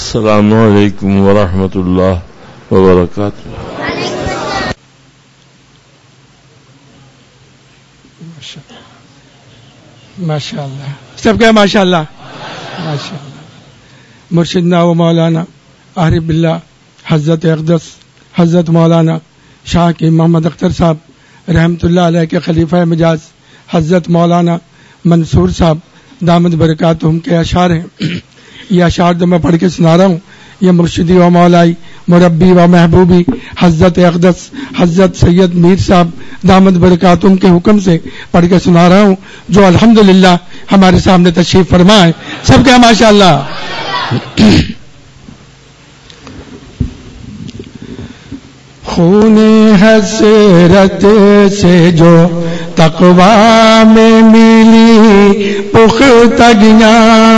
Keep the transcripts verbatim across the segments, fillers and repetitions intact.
السلام علیکم ورحمۃ اللہ وبرکاتہ. ماشاء اللہ. سب کیا ماشاء اللہ ماشاء اللہ. مرشدنا و مولانا عارف باللہ حضرت اقدس حضرت مولانا شاہ کی محمد اختر صاحب رحمۃ اللہ علیہ کے خلیفہ مجاز حضرت مولانا منصور صاحب دامت برکاتہم کے اشعار ہیں. یہ اشعار جو میں پڑھ کے سنا رہا ہوں یہ مرشدی و مولائی مربی و محبوبی حضرت اقدس حضرت سید میر صاحب دامت برکاتہم کے حکم سے پڑھ کے سنا رہا ہوں جو الحمدللہ ہمارے سامنے تشریف فرما ہے. سب کیا ماشاء اللہ. خون حسرت سے جو تقویٰ میں ملی پختگیاں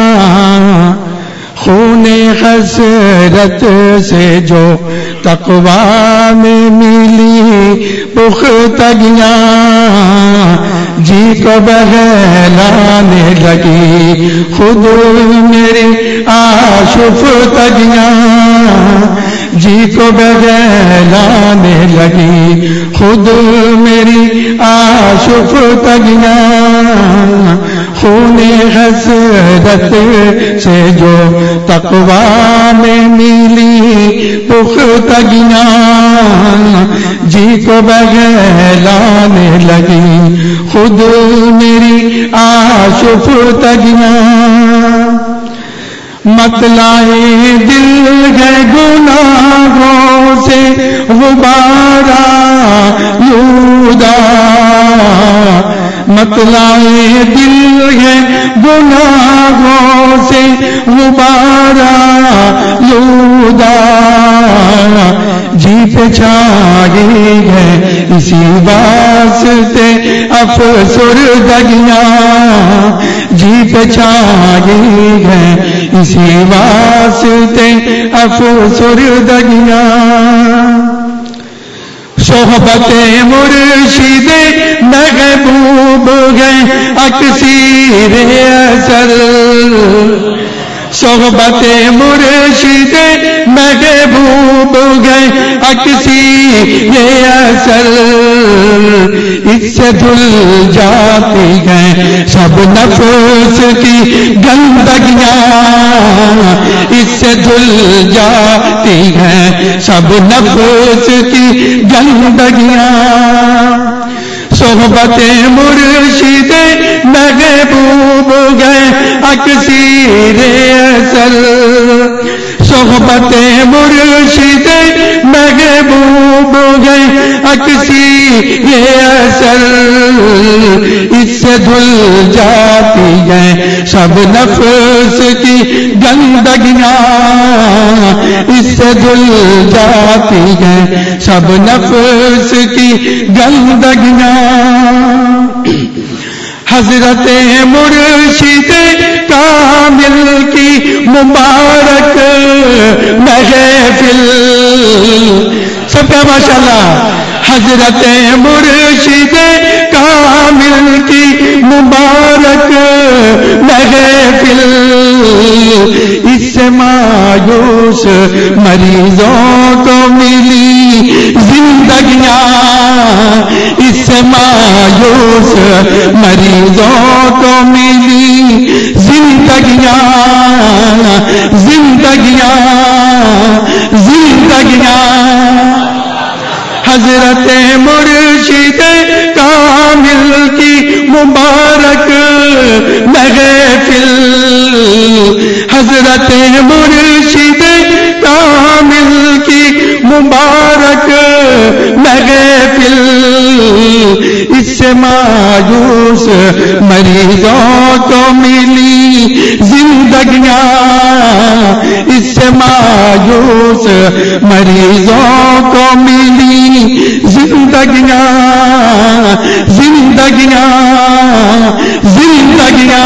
خون حسرت سے جو تقویٰ میں ملی پختگیاں جی کو بہلانے لگی خود میری آشفتگیاں جی کو بہلانے لگی خود میری آشفتگیاں خون حسرت سے جو تقویٰ میں ملی پختگیاں جی کو بہلانے لگی خود میری آشفتگیاں مطلعِ دل ہے گناہوں سے غبارہ یودا مطلعِ دل ہے گناہوں سے غبارہ یودا جی پہ چھائی ہے اسی واسطے افسردگیاں جی پہ چھائی ہے اسی واسطے افسردگیاں صحبت مرشد محبوب گئے اکثیر اثر صحبت مرشد محبوب گئے اکثیر اثر اس سے دھل جاتی ہیں سب نفس کی گندگیاں اس سے دھل جاتی ہیں سب نفس کی گندگیاں صحبت مرشد محبوب گئے اکثیر اثر صحبت مرشد محبوب گئے اکثیر اثر اس سے دھل جاتی ہیں سب نفس کی گندگیاں اس سے دھل جاتی ہیں سب نفس کی گندگیاں حضرت مرشد کامل کی مبارک محفل سب کا ماشاء اللہ حضرت مرشد کامل کی مبارک محفل اس سے مایوس مریضوں کو ملی زندگیاں اس سے مایوس مریضوں کو ملی زندگیاں زندگیاں زندگیاں حضرت مرشد کامل کی مبارک محفل حضرت مرشد کامل کی مبارک محفل اس سے مایوس مریضوں کو ملی زندگیاں اس سے مایوس مریضوں کو ملی زندگیاں زندگیاں زندگیاں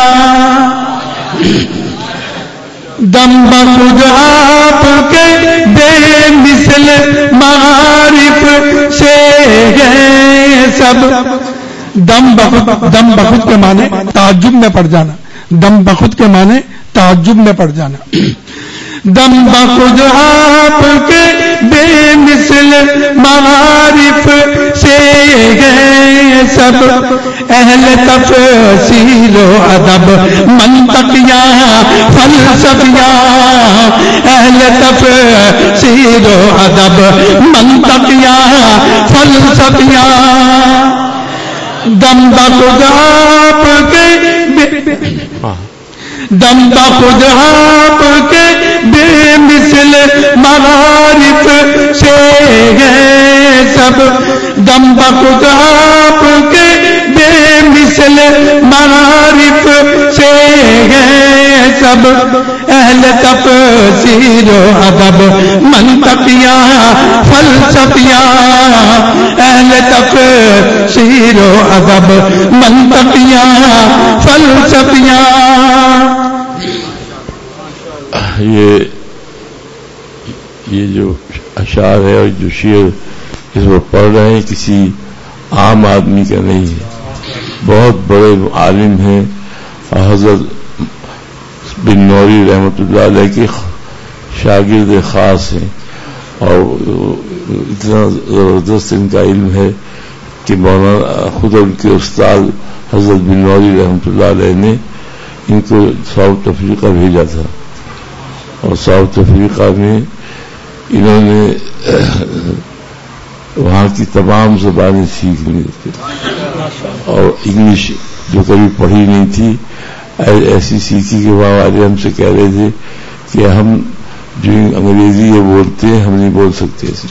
دم بخود آپ کے بے مثل معارف سے گئے سب دم بخود دم بخود کے معنی تعجب میں پڑ جانا دم بخود کے معنی تعجب میں پڑ جانا دم بخود آپ کے بے مثل معارف سے ہیں سب اہل تفسیر و ادب منطقیاں فلسفیاں اہل تفسیر و ادب منطقیاں فلسفیاں دم بخود آپ کے دم بخود آپ کے بے مثل معارف سے ہیں سب دم بخود آپ کے بے مثل معارف سے ہیں سب اہل تفسیر و ادب منطقیاں فلسفیاں اہل تفسیر و ادب منطقیاں فلسفیاں. یہ یہ جو اشعار ہے اور جو شعر اس کو پڑھ رہے ہیں کسی عام آدمی کا نہیں ہے، بہت بڑے عالم ہیں، حضرت بن نوری رحمۃ اللہ علیہ کے شاگرد خاص ہیں، اور اتنا زبردست ان کا علم ہے کہ مولانا خود ان کے استاد حضرت بن نوری رحمۃ اللہ علیہ نے ان کو ساؤتھ افریقہ بھیجا تھا، اور ساؤتھ افریقہ میں انہوں نے وہاں کی تمام زبانیں سیکھ لی تھی، اور انگلش جو کبھی پڑھی نہیں تھی ایسی سیکھی کہ وہاں والے ہم سے کہہ رہے تھے کہ ہم جو انگریزی یہ بولتے ہیں ہم نہیں بول سکتے ایسے.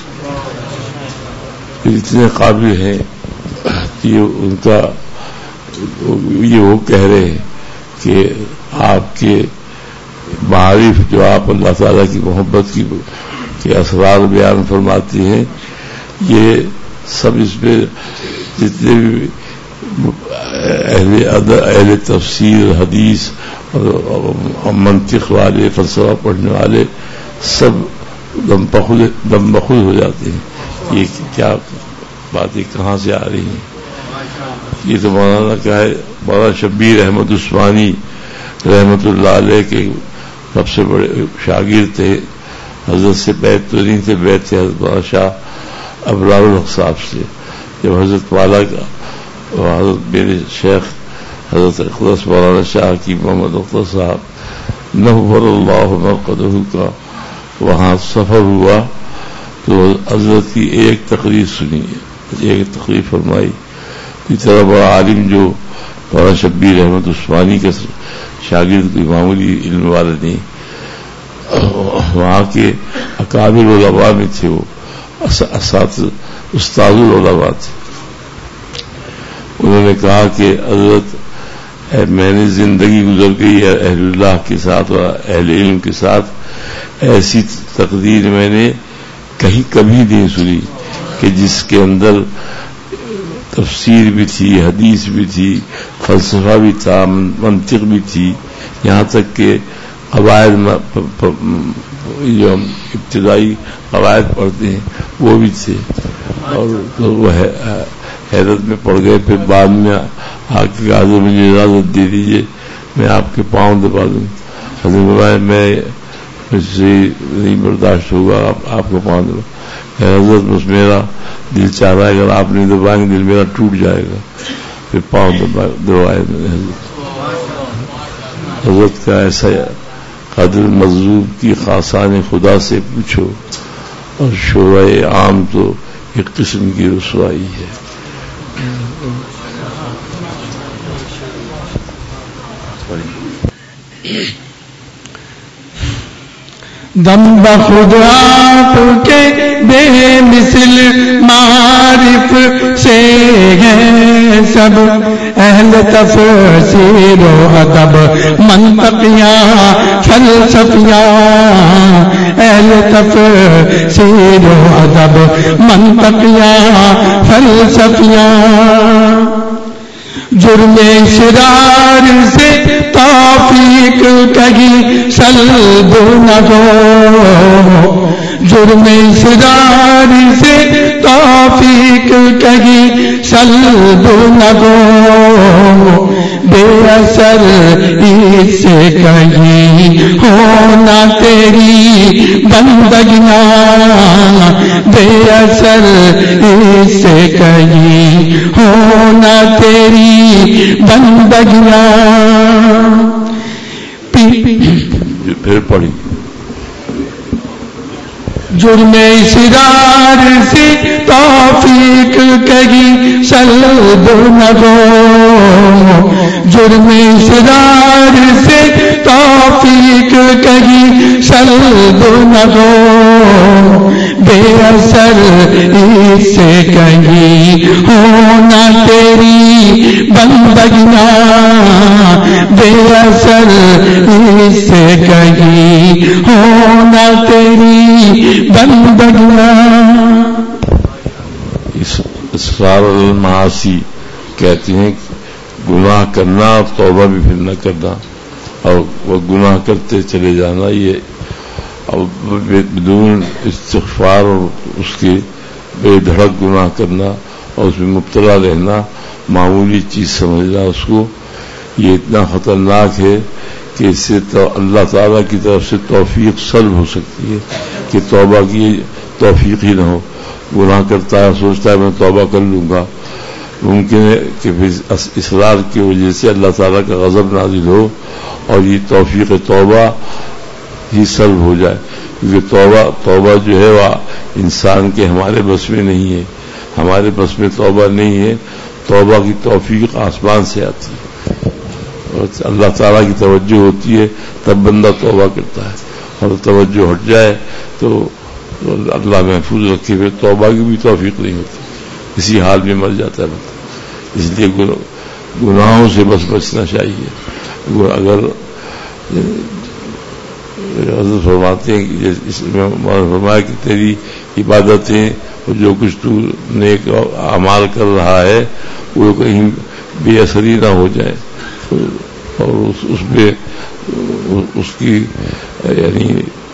اتنے قابل ہیں کہ ان کا یہ وہ کہہ رہے ہیں کہ آپ کے معارف جو آپ اللہ تعالیٰ کی محبت کی کے اسرار بیان فرماتی ہیں، یہ سب اس میں جتنے بھی اہل اہل تفسیر حدیث اور منطق والے فلسفہ پڑھنے والے سب دم بخود دم بخود ہو جاتے ہیں. یہ کیا باتیں کہاں سے آ رہی ہیں؟ یہ تو مولانا کا ہے. مولانا شبیر احمد عثمانی رحمت اللہ علیہ کے سب سے بڑے شاگرد تھے، حضرت سے بیعت تو نہیں تھے، بیعت تھے حضرت مولانا شاہ ابرار الحق سے. جب حضرت والا کا حضرت میرے شیخ حضرت اقدس مولانا شاہ کی محمد اختر صاحب نور اللہ مرقدہ کا وہاں سفر ہوا تو حضرت کی ایک تقریر سنی، ایک تقریر فرمائی. اس طرح بڑا عالم جو مولانا شبیر احمد عثمانی کے شاگرد کوئی معمولی علم والے نہیں، وہاں کے اکابر علماء میں تھے، وہ اساتذہ استاد العلماء تھے. انہوں نے کہا کہ حضرت میں نے زندگی گزر گئی ہے اہل اللہ کے ساتھ اور اہل علم کے ساتھ، ایسی تقدیر میں نے کہیں کبھی نہیں سنی کہ جس کے اندر تفسیر بھی تھی، حدیث بھی تھی، فلسفہ بھی تھا، منطق بھی تھی، یہاں تک کہ قواعد جو ہم ابتدائی قواعد پڑھتے ہیں وہ بھی تھے. اور وہ حیرت میں پڑ گئے. پھر بعد میں آ کے حضرت مجھے اجازت دے دیجیے میں آپ کے پاؤں دبا دوں. حضرت میں مجھ سے نہیں برداشت ہوگا آپ آپ کو پاؤں دبا. حضرت بس میرا دل چاہ رہا ہے اگر آپ نہیں دبائیں گے دل میرا ٹوٹ جائے گا. پھر پاؤں دبائے میں نے حضرت حضرت کا ایسا قدر مظلوم کی خاصان خدا سے پوچھو، اور شورائے عام تو ایک قسم کی رسوائی ہے. دم بخود آپ کے بے مثل معارف سے ہیں سب اہل تفسیر و ادب منطقیاں فلسفیاں اہل تفسیر و ادب منطقیاں فلسفیاں. جرم شرار سے توفیق کہیں سلب نہ ہو، جرم شرار سے توفیق کہیں سلب نہ ہو، بے اثر اس سے کہیں ہونا تیری بندگیاں، بے اثر اس سے کہیں ہونا تیری بندگیاں. پھر پڑھی جرم اسرار سے توفیق کہیں سلب نہ ہو، جرم اسرار سے توفیق کہیں سلب نہ ہو، بے اثر اس سے کہیں ہونا تیری بندگیاں، بے اثر اس سے کہیں ہونا تیری بندگیاں. اسرار المعاصی کہتے ہیں گناہ کرنا اور توبہ بھی پھر نہ کرنا، اور وہ گناہ کرتے چلے جانا، یہ اور بدون استغفار اور اس کے بے دھڑک گناہ کرنا اور اس میں مبتلا رہنا، معمولی چیز سمجھنا اس کو، یہ اتنا خطرناک ہے کہ اس سے تو اللہ تعالیٰ کی طرف سے توفیق سلب ہو سکتی ہے کہ توبہ کی توفیق ہی نہ ہو. گناہ کرتا ہے، سوچتا ہے میں توبہ کر لوں گا، ممکن ہے کہ پھر اصرار کی وجہ سے اللہ تعالیٰ کا غضب نازل ہو اور یہ توفیق توبہ ہی سلب ہو جائے، کیونکہ توبہ توبہ جو ہے وہ انسان کے ہمارے بس میں نہیں ہے، ہمارے بس میں توبہ نہیں ہے. توبہ کی توفیق آسمان سے آتی ہے، اللہ تعالیٰ کی توجہ ہوتی ہے تب بندہ توبہ کرتا ہے، اور توجہ ہٹ جائے تو اللہ محفوظ رکھے پھر توبہ کی بھی توفیق نہیں ہوتی، اسی حال میں مر جاتا ہے بندہ. اس لیے گناہوں سے بس بچنا چاہیے. اگر حضرت فرماتے ہیں کہ اس میں فرمایا کہ تیری عبادتیں جو کچھ تو نیک اعمال کر رہا ہے وہ کہیں بے اثری نہ ہو جائے اور اس اس پہ اس کی یعنی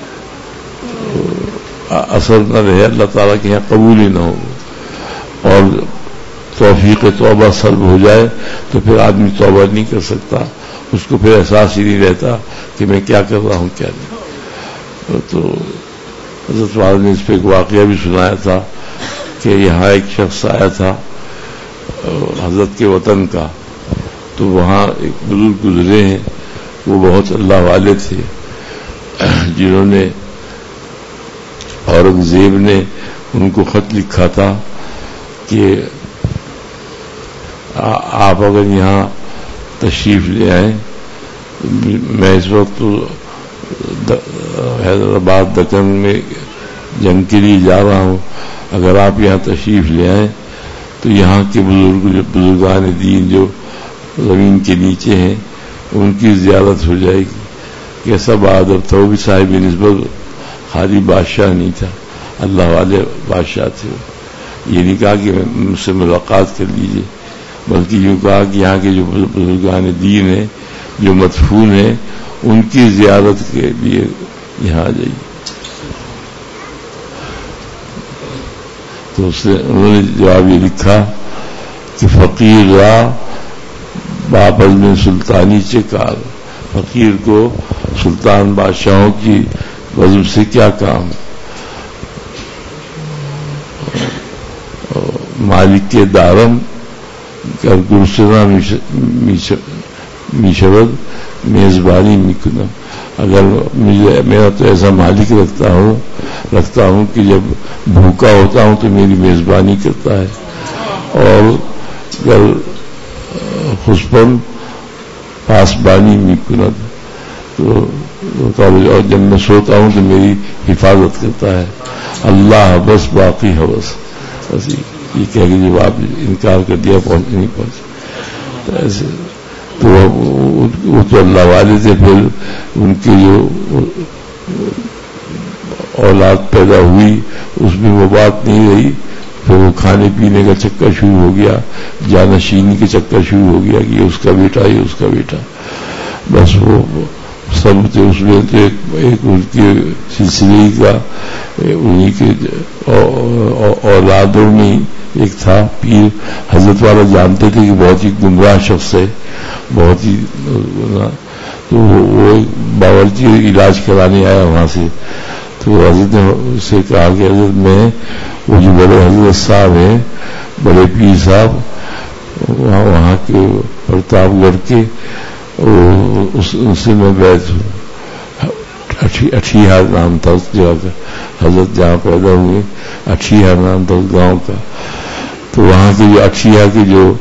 اثر نہ رہے، اللہ تعالیٰ کے یہاں قبول ہی نہ ہو اور توفیق توبہ سلب ہو جائے تو پھر آدمی توبہ نہیں کر سکتا، اس کو پھر احساس ہی نہیں رہتا کہ میں کیا کر رہا ہوں کیا نہیں. تو حضرت واحد نے اس پہ ایک واقعہ بھی سنایا تھا کہ یہاں ایک شخص آیا تھا حضرت کے وطن کا، تو وہاں ایک بزرگ گزرے ہیں، وہ بہت اللہ والے تھے، جنہوں نے اورنگزیب نے ان کو خط لکھا تھا کہ آپ اگر یہاں تشریف لے آئیں، میں اس وقت حیدرآباد دکن میں جنگ کے لیے جا رہا ہوں، اگر آپ یہاں تشریف لے آئیں تو یہاں کے بزرگ جو بزرگان دین جو زمین کے نیچے ہیں ان کی زیارت ہو جائے گی. کیسا بہادر تھا، وہ بھی صاحب نسبت خالی بادشاہ نہیں تھا، اللہ والے بادشاہ تھے. یہ نہیں کہا کہ مجھ سے ملاقات کر لیجیے، بلکہ یوں کہا کہ یہاں کے جو بزرگان دین ہیں جو مدفون ہیں ان کی زیارت کے لیے یہاں آ جائیے. تو اس نے انہوں نے جواب یہ لکھا کہ فقیر را باب میں سلطانی چکار، فقیر کو سلطان بادشاہوں کی وزم سے کیا کام، مالک کے دارم کر گرسنا میشود میزبانی میکنم. اگر مجھے میرا تو ایسا مالک رکھتا ہوں رکھتا ہوں کہ جب بھوکا ہوتا ہوں تو میری میزبانی کرتا ہے، اور اگر خسپن پاسبانی میکنم تو اور جب میں سوتا ہوں تو میری حفاظت کرتا ہے. اللہ بس باقی حوث، یہ کہہ کے جب آپ انکار کر دیا پہنچ نہیں پہنچ ایسے تو وہ تو اللہ والے تھے. پھر ان کی جو اولاد پیدا ہوئی اس میں وہ بات نہیں رہی، پھر وہ کھانے پینے کا چکر شروع ہو گیا، جانشینی کے چکر شروع ہو گیا کہ یہ اس کا بیٹا یہ اس کا بیٹا، بس وہ سب تھے اس میں. تو ایک ان کے سلسلے کا انہیں کے اولادوں میں ایک تھا پیر حضرت والا جانتے تھے کہ بہت ہی گمراہ شخص ہے, بہت ہی, تو وہ باورچی علاج کرانے آیا وہاں سے. تو حضرت نے اسے کہا کہ حضرت میں وہ جو بڑے حضرت صاحب ہیں, بڑے پیر صاحب وہاں وہاں کے پرتاپ گڑھ کے, ان سے میں بیعت ہوں. اٹھیہار نام تھا اس جگہ کا, حضرت جہاں پیدا ہوئے اٹھیہار نام تھا اس گاؤں کا. تو وہاں کے جو اٹھیہار کے جو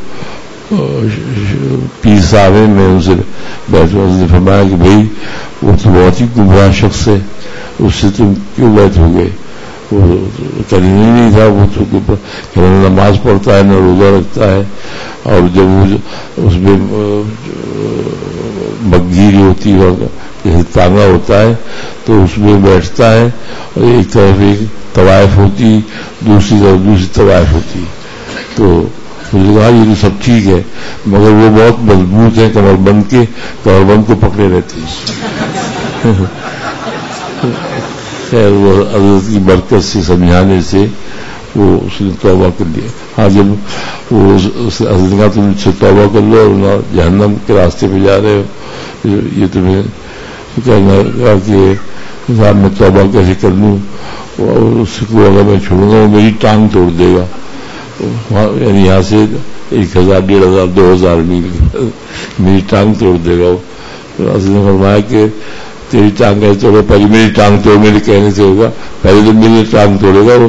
پیر صاحب ہیں میں ان سے بیعت ہوں. حضرت نے فرمایا کہ بھائی وہ تو بہت ہی گمراہ شخص ہے, اس سے تم کیوں بیعت ہو گئے؟ وہ کرنی نہیں تھا, وہ تو نماز پڑھتا ہے, نہ روزہ رکھتا ہے, اور جب وہ اس میں مگیر ہوتی ہے جیسے تانگا ہوتا ہے تو اس میں بیٹھتا ہے, اور ایک طرف ایک طوائف ہوتی, دوسری طرف دوسری طوائف ہوتی. تو مجھے کہا یہ تو سب ٹھیک ہے, مگر وہ بہت مضبوط ہیں, کمر بند کے کمر بند کو پکڑے رہتے ہیں. خیر وہ حضرت کی برکت سے سمجھانے سے وہ اس نے توبہ کر لیا. ہاں جب وہ حضرت کا تم سے توبہ کر لو اور جہنم کے راستے پہ جا رہے ہو, یہ تمہیں کہنا کہ صاحب میں توبہ کیسے کر لوں, اور اس کو اگر میں چھوڑوں گا وہ میری ٹانگ توڑ دے گا. یعنی یہاں سے ایک ہزار ڈیڑھ ہزار دو ہزار میل میری ٹانگ توڑ دے گا. حضرت نے فرمایا کہ تیری ٹانگ کیسے توڑے, پہلے میری ٹانگ توڑ میرے کہنے سے ہوگا, پہلے تو میری ٹانگ توڑے گا وہ.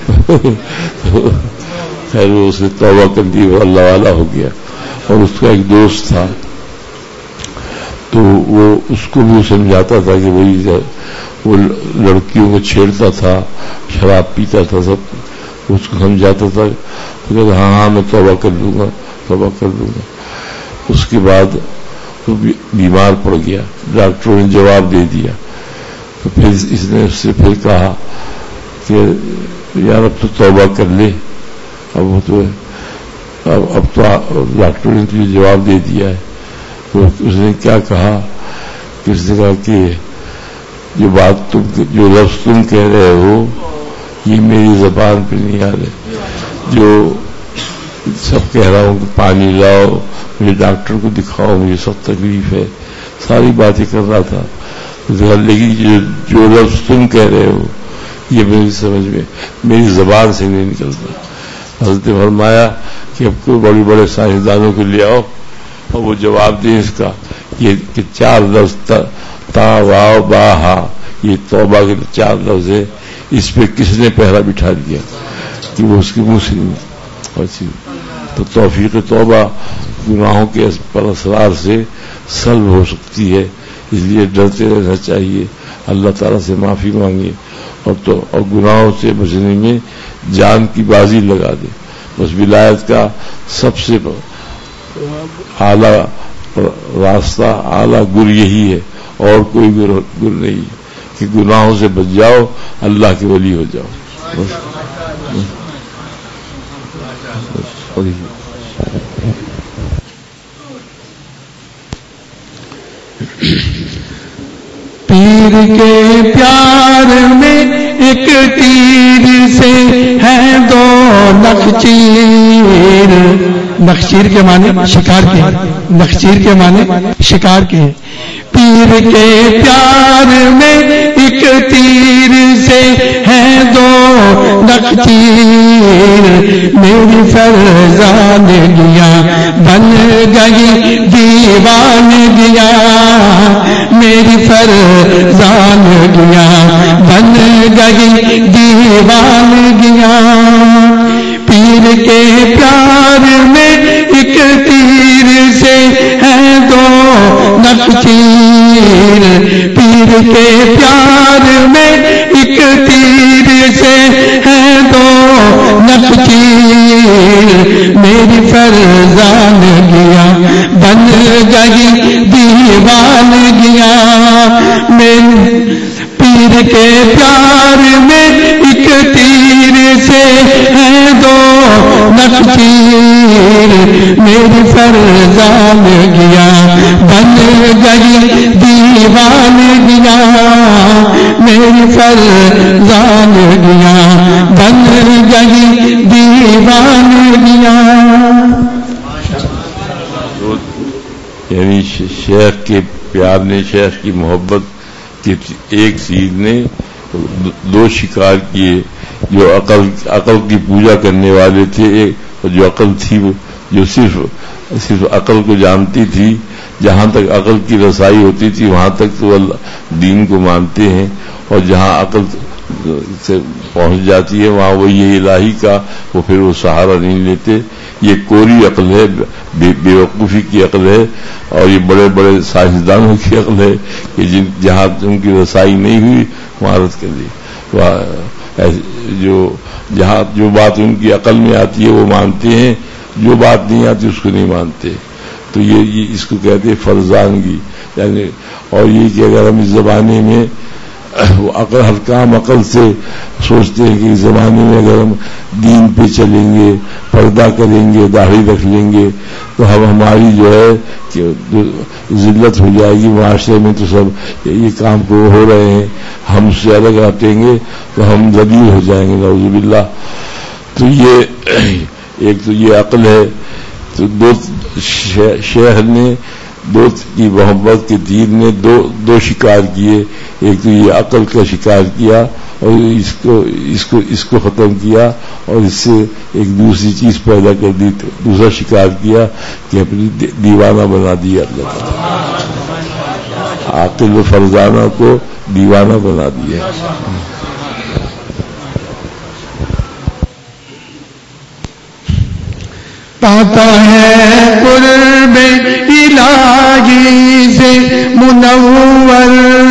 خیر وہ اس نے توبہ کر دی, وہ اللہ والا ہو گیا. اور اس کا ایک دوست تھا تو وہ اس کو بھی سمجھاتا تھا کہ وہی وہ لڑکیوں کو چھیڑتا تھا, شراب پیتا تھا, سب اس کو سمجھاتا تھا. تو کہتا ہاں ہاں میں توبہ کر لوں گا, توبہ کر لوں گا. اس کے بعد وہ بیمار پڑ گیا, ڈاکٹروں نے جواب دے دیا. تو پھر اس نے اس سے پھر کہا کہ یار اب تو توبہ کر لے, اب وہ تو اب اب تو ڈاکٹروں نے تجھے جواب دے دیا ہے. تو اس نے کیا کہا کہ اس نے کہا کہ جو بات تم جو لفظ تم کہہ رہے ہو یہ میری زبان پہ نہیں آ رہے, جو سب کہہ رہا ہوں کہ پانی لاؤ, مجھے ڈاکٹر کو دکھاؤ, مجھے سب تکلیف ہے, ساری باتیں کر رہا تھا. لیکن جو, جو لفظ تم کہہ رہے ہو یہ میری سمجھ میں میری زبان سے نہیں نکلتا. حضرت نے فرمایا کہ اب کو بڑے بڑے سائنسدانوں کو لے آؤ اور وہ جواب دیں اس کا, یہ کہ چار لفظ تا واو با ہا, یہ توبہ کے چار لفظ ہے, اس پہ کس نے پہلا بٹھا دیا کہ وہ اس کی منہ سے نہیں. تو توفیق توبہ گناہوں کے پر اسرار سے سلب ہو سکتی ہے, اس لیے ڈرتے رہنا چاہیے, اللہ تعالیٰ سے معافی مانگے, اور تو اور گناہوں سے بچنے میں جان کی بازی لگا دے. بس ولایت کا سب سے اعلیٰ راستہ, اعلیٰ گر یہی ہے, اور کوئی گر گر نہیں ہے کہ گناہوں سے بچ جاؤ, اللہ کے ولی ہو جاؤ. بس پیر کے پیار میں ایک تیر سے ہے دو نخچیر. نخچیر کے معنی شکار کے, نخچیر کے معنی شکار کے. پیر کے پیار میں ایک تیر سے ہے دو نخچیر. میری فرزان گیا بن گئی دیوان گیا, میری فرزان گیا بن گئی دیوان گیا. پیر کے پیار میں ایک تیر سے ہے دو نخچیر. پیر کے پیار میں ایک تیر سے ہے دو نخچیر. میری فرزان گیا بن گئی دیوان گیا. میری پیر کے پیار میں ایک تیر سے ہے دو نخچیر. میری فرزان گیا بن گئی دیوان گیا. میری فرزان گیا بن گئی دیوان دیوانگیاں. یعنی شیخ کے پیار نے، شیخ کی محبت کی ایک چیز نے دو شکار کیے. جو عقل عقل کی پوجا کرنے والے تھے، اور جو عقل تھی وہ جو صرف صرف عقل کو جانتی تھی، جہاں تک عقل کی رسائی ہوتی تھی وہاں تک تو اللہ دین کو مانتے ہیں، اور جہاں عقل سے پہنچ جاتی ہے وہاں وہ یہ الہی کا وہ پھر وہ سہارا نہیں لیتے. یہ کوری عقل ہے، بے بیوقوفی کی عقل ہے، اور یہ بڑے بڑے سائنسدانوں کی عقل ہے کہ جن جہاں ان کی رسائی نہیں ہوئی وہاں رد کر دی. جو جہاں جو بات ان کی عقل میں آتی ہے وہ مانتے ہیں، جو بات نہیں آتی اس کو نہیں مانتے. تو یہ اس کو کہتے ہیں فرزانگی. یعنی اور یہ کہ اگر ہم اس زمانے میں وہ عقل ہر کام عقل سے سوچتے ہیں کہ اس زمانے میں اگر ہم دین پہ چلیں گے، پردہ کریں گے، داڑھی رکھ لیں گے تو ہم ہماری جو ہے کہ ذلت ہو جائے گی معاشرے میں. تو سب یہ کام کو ہو رہے ہیں، ہم اس سے الگ ہٹیں گے تو ہم ذلیل ہو جائیں گے، نعوذ باللہ. تو یہ ایک تو یہ عقل ہے. تو دو شیخ نے دو کی محبت کے تیر نے دو دو شکار کیے. ایک تو یہ عقل کا شکار کیا اور اس کو اس کو اس کو ختم کیا، اور اس سے ایک دوسری چیز پیدا کر دی. دوسرا شکار کیا کہ اپنی دیوانہ بنا دیا اللہ تعالیٰ. عاقل و فرزانہ کو دیوانہ بنا دیا. پاتا ہے قرب الہی سے منور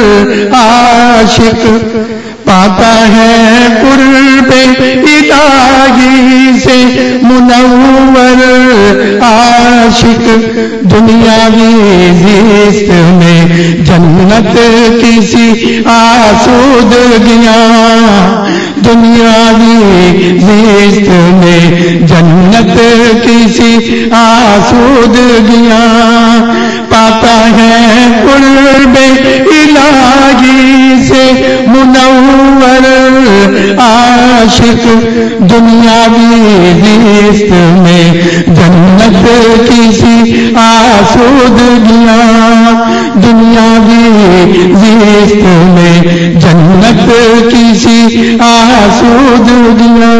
عاشق، پاتا ہے قرب الہی سے منور عاشق. دنیاوی زیست میں جنت کسی آسودگیاں، دنیاوی زیست میں جنت کسی آسودگیاں. پاتا ہے قرب الہی سے منور عاشق. دنیاوی زیست میں جنت کسی آسودگیاں، دنیاوی زیست میں جنت کسی آسودگیاں.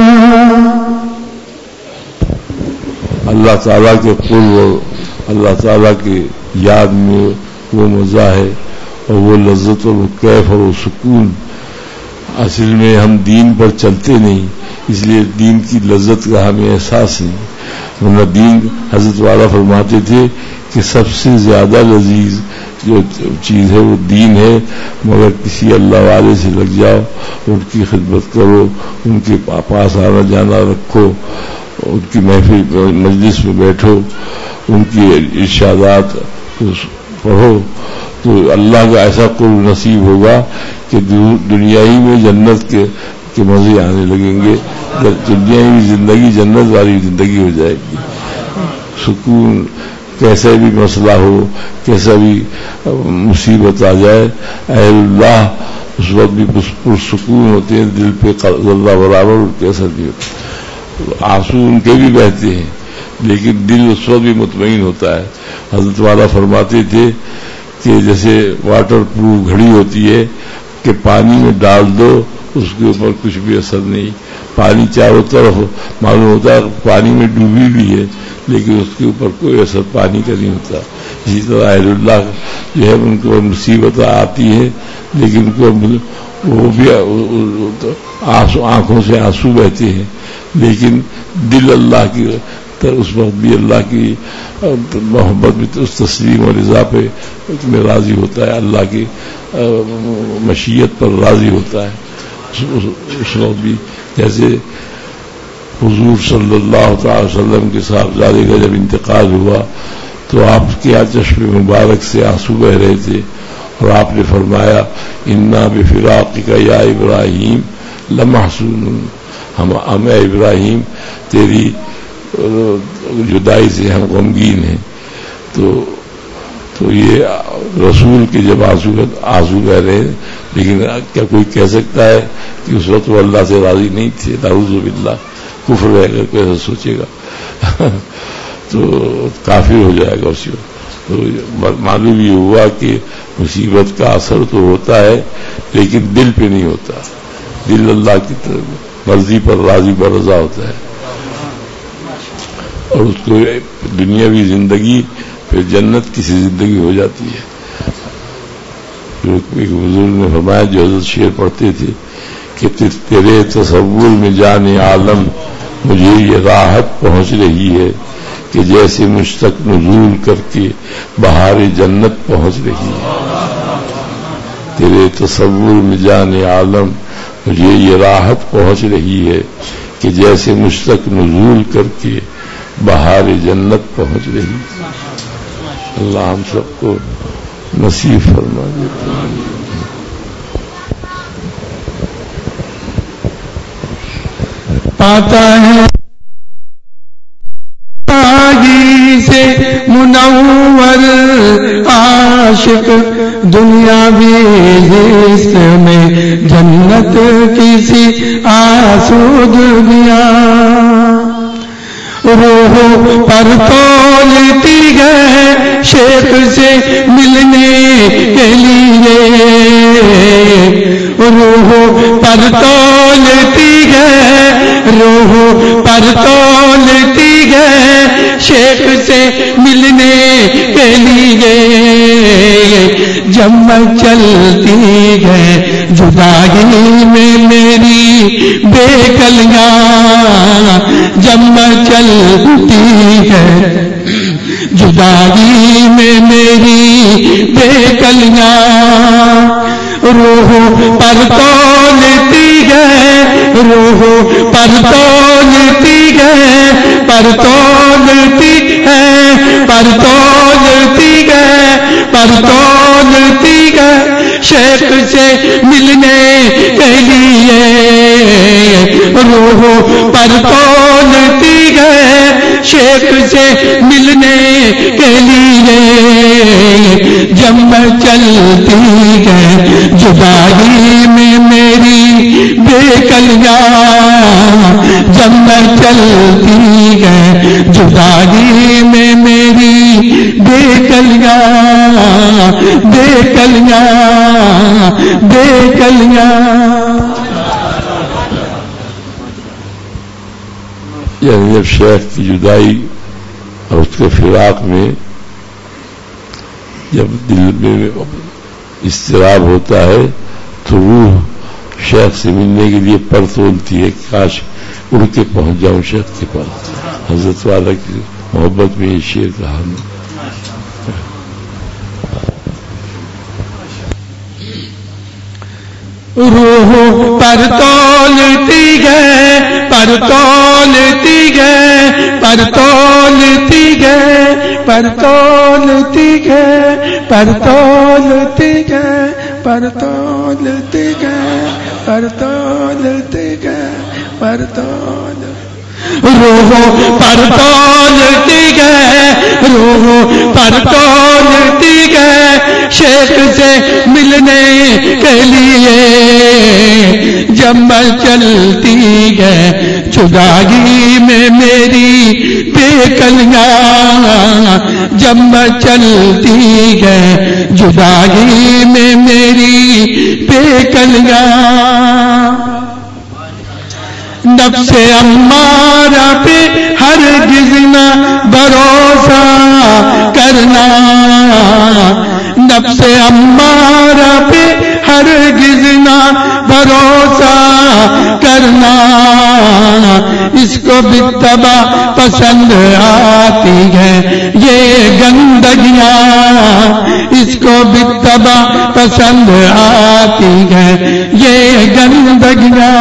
اللہ تعالیٰ کے قرب، اللہ تعالیٰ کی یاد میں وہ مزہ ہے اور وہ لذت اور وہ کیف اور وہ سکون. اصل میں ہم دین پر چلتے نہیں، اس لیے دین کی لذت کا ہمیں احساس نہیں. ورنہ دین حضرت والا فرماتے تھے کہ سب سے زیادہ لذیذ جو چیز ہے وہ دین ہے، مگر کسی اللہ والے سے لگ جاؤ، ان کی خدمت کرو، ان کے پاس آنا جانا رکھو، ان کی محفل مجلس میں بیٹھو، ان کی ارشادات پڑھو، تو اللہ کا ایسا قرب نصیب ہوگا کہ دنیائی میں جنت کے کے مزے آنے لگیں گے. دنیائی زندگی جنت والی زندگی ہو جائے گی. سکون، کیسا بھی مسئلہ ہو، کیسا بھی مصیبت آ جائے، اہل اللہ اس وقت بھی پرسکون ہوتے ہیں، دل پہ اللہ برابر کیسا بھی ہوتا. آنسو ان کے بھی بہتے ہیں لیکن دل اس وقت بھی مطمئن ہوتا ہے. حضرت والا فرماتے تھے کہ جیسے واٹر پروف گھڑی ہوتی ہے کہ پانی میں ڈال دو اس کے اوپر کچھ بھی اثر نہیں، پانی چاروں طرف معلوم ہوتا ہے پانی میں ڈوبی بھی ہے لیکن اس کے اوپر کوئی اثر پانی کا نہیں ہوتا. اسی طرح اہل اللہ جو ہے ان کو مصیبت آتی ہے لیکن ان کو وہ بھی آنکھوں سے آنسو بہتے ہیں لیکن دل اللہ کی اس وقت بھی اللہ کی محبت بھی اس تسلیم اور رضا پہ میں راضی ہوتا ہے، اللہ کی مشیت پر راضی ہوتا ہے. اس وقت بھی جیسے حضور صلی اللہ تعالی وسلم کے صاحبزادے کا جب انتقال ہوا تو آپ کے چشم مبارک سے آنسو بہ رہے تھے اور آپ نے فرمایا انا بفراقک یا ابراہیم لمحزونون، ہم ہم ابراہیم تیری جدائی سے ہم غمگین ہیں. تو تو یہ رسول کے جب آنسو آنسو بہ رہے ہیں لیکن کیا کوئی کہہ سکتا ہے کہ اس وقت وہ اللہ سے راضی نہیں تھے؟ نعوذ باللہ. کفر رہ کر کے ایسا سوچے گا تو کافر ہو جائے گا اسی وقت. تو معلوم یہ ہوا کہ مصیبت کا اثر تو ہوتا ہے لیکن دل پہ نہیں ہوتا. دل اللہ کی طرف مرضی پر راضی برضا ہوتا ہے اور اس کو دنیاوی زندگی پھر جنت کی سی زندگی ہو جاتی ہے. ایک بزرگ نے فرمایا جو حضرت شعر پڑھتے تھے کہ تیرے تصور میں جانے عالم مجھے یہ راحت پہنچ رہی ہے کہ جیسے مجھ تک نزول کر کے بہار جنت پہنچ رہی ہے. تیرے تصور میں جانے عالم مجھے یہ راحت پہنچ رہی ہے کہ جیسے مجھ تک نزول کر کے بہار جنت پہنچ رہی ہے. اللہ ہم سب کو نصیب فرما دیتا ہے. پاتا ہے آگی سے منور عاشق دنیا بھی اس میں جنت کسی آسودگیاں روح پر تولتی گئے شیخ سے ملنے کے لیے روح پر تولتی گئے روح پر تولتی گئے شیخ سے ملنے کے لیے جب میں چلتی گئے جدائی میں میری بے کلیاں جب میں چلتی ہے جدائی میں میری بے کلیاں روح پر تولتی گئے روح پر تولتی گئے پر تولتی ہے پر تولتی گئے پر تولتی گئے شیخ سے ملنے کے لیے روح پر تولتی گئے شیخ سے ملنے کے لیے جب میں چلتی گئے جدائی میں میری بے کلیاں جب میں چلتی گئے جدائی میں میری بے کلیاں بے کلیاں بے کلیاں. یعنی جب شیخ کی جدائی اور اس کے فراق میں جب دل میں اضطراب ہوتا ہے تو روح شیخ سے ملنے کے لیے پر تولتی ہے کاش اڑ کے پہنچ جاؤں شیخ کے پاس. حضرت والا کی محبت میں یہ شعر کہا میں. روح پر تولتی گئے پر تولتی گئے پر تولتی گئے پر تولتی گئے پر تولتی گئے پر تولتی گئے پر تولتی گئے پر تول روح پر تولتی گئے روح پر تولتی گئے شیخ سے ملنے کے لیے جب میں چلتی گئے جدائی میں میری بے کلیاں جب میں چلتی گئے جدائی میں میری بے کلیاں نفس امارہ پہ ہرگز نہ بھروسہ کرنا نفس امارہ پہ ہرگز نہ بھروسہ کرنا اس کو بھی تبا پسند آتی ہے یہ گندگیاں اس کو بھی تبا پسند آتی ہے یہ گندگیاں.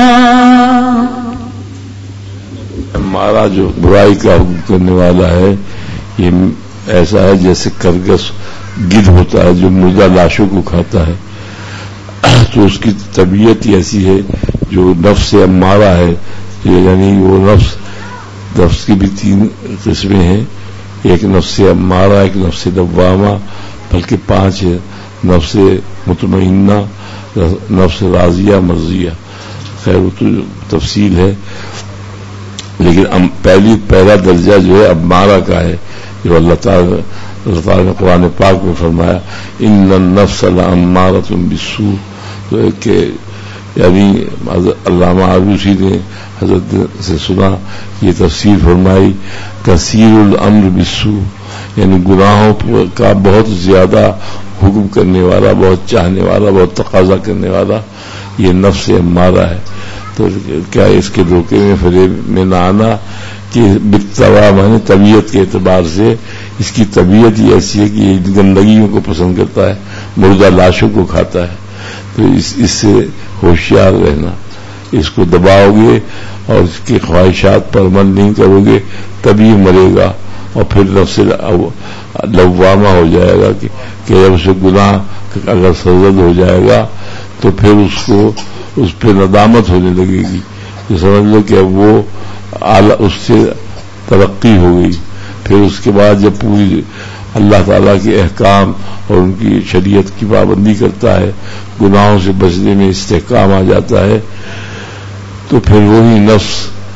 ہمارا جو برائی کا حکم کرنے والا ہے یہ ایسا ہے جیسے کرگس گدھ ہوتا ہے جو مردہ لاشوں کو کھاتا ہے تو اس کی طبیعت ہی ایسی ہے جو نفس امارہ ہے یعنی وہ نفس نفس کی بھی تین قسمیں ہیں ایک نفس امارہ ایک نفس لوامہ بلکہ پانچ ہے نفس مطمئنہ نفس راضیہ مرضیہ. خیر وہ تو تفصیل ہے. لیکن پہلی پہلا درجہ جو ہے امارہ کا ہے، جو اللہ تعالیٰ اللہ تعالیٰ نے قرآن پاک میں فرمایا ان النفس لامارۃ بالسوء، تو کہ یعنی علامہ آلوسی نے حضرت سے سنا یہ تفسیر فرمائی کثیر الامر بالسوء، یعنی گناہوں کا بہت زیادہ حکم کرنے والا، بہت چاہنے والا، بہت تقاضا کرنے والا یہ نفس امارہ ہے۔ تو کیا اس کے دھوکے میں فریب میں نہ آنا کہ بالطبع معنی طبیعت کے اعتبار سے اس کی طبیعت ہی ایسی ہے کہ یہ گندگیوں کو پسند کرتا ہے، مردہ لاشوں کو کھاتا ہے، تو اس اس سے ہوشیار رہنا، اس کو دباؤ گے اور اس کی خواہشات پر عمل نہیں کرو گے تبھی مرے گا، اور پھر نفس لوامہ ہو جائے گا کہ جب اسے گناہ اگر سرزد ہو جائے گا تو پھر اس کو اس پہ ندامت ہونے لگے گی، تو سمجھ لو کہ اب وہ اعلی اس سے ترقی ہو گئی۔ پھر اس کے بعد جب پوری اللہ تعالیٰ کے احکام اور ان کی شریعت کی پابندی کرتا ہے، گناہوں سے بچنے میں استحکام آ جاتا ہے، تو پھر وہی نفس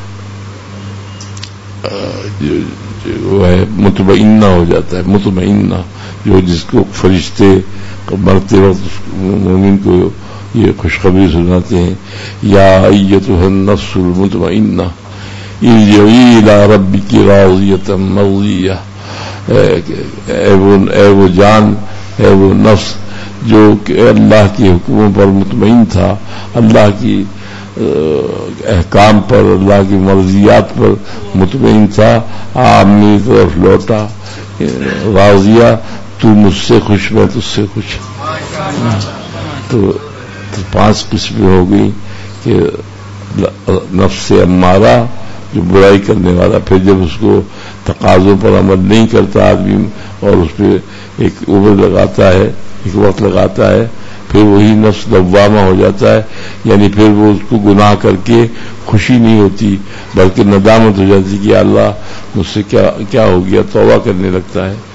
جو ہے مطمئنہ ہو جاتا ہے، مطمئنہ جو جس کو فرشتے مرتے وقت مومن کو یہ خوشخبری سناتے ہیں یا ایتھا النفس المطمئنہ ارجعی الی ربک راضیۃ مرضیہ، اے وہ اے وہ جان، اے وہ نفس جو کہ اللہ کے حکموں پر مطمئن تھا، اللہ کی احکام پر، اللہ کی مرضیات پر مطمئن تھا، آپ میری طرف لوٹا، راضیہ تو مجھ سے خوش، میں تجھ سے خوش۔ تو پانچ قسمیں ہو گئی کہ نفس امارہ جو برائی کرنے والا، پھر جب اس کو تقاضوں پر عمل نہیں کرتا آدمی اور اس پہ ایک عمر لگاتا ہے، ایک وقت لگاتا ہے، پھر وہی نفس لوامہ ہو جاتا ہے، یعنی پھر وہ اس کو گناہ کر کے خوشی نہیں ہوتی بلکہ ندامت ہو جاتی کہ اللہ مجھ سے کیا کیا ہو گیا، توبہ کرنے لگتا ہے،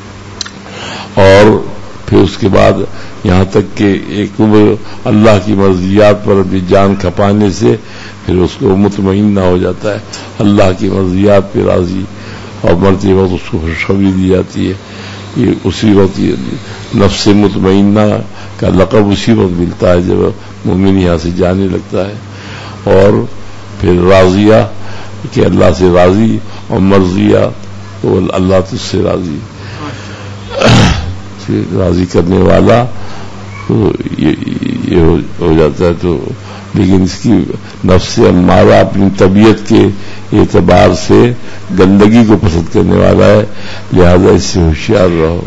اور پھر اس کے بعد یہاں تک کہ ایک عمر اللہ کی مرضیات پر اپنی جان کھپانے سے پھر اس کو مطمئن نہ ہو جاتا ہے، اللہ کی مرضیات پہ راضی، اور مرتے وقت اس کو خوشخبری دی جاتی ہے۔ یہ اسی وقت نفس مطمئنہ کا لقب اسی وقت ملتا ہے جب مومن یہاں سے جانے لگتا ہے، اور پھر راضیہ کہ اللہ سے راضی، اور مرضیہ تو اللہ تجھ سے راضی، راضی کرنے والا، تو یہ, یہ ہو جاتا ہے۔ تو لیکن اس کی نفس امارہ اپنی طبیعت کے اعتبار سے گندگی کو پسند کرنے والا ہے، لہذا اس سے ہوشیار رہو۔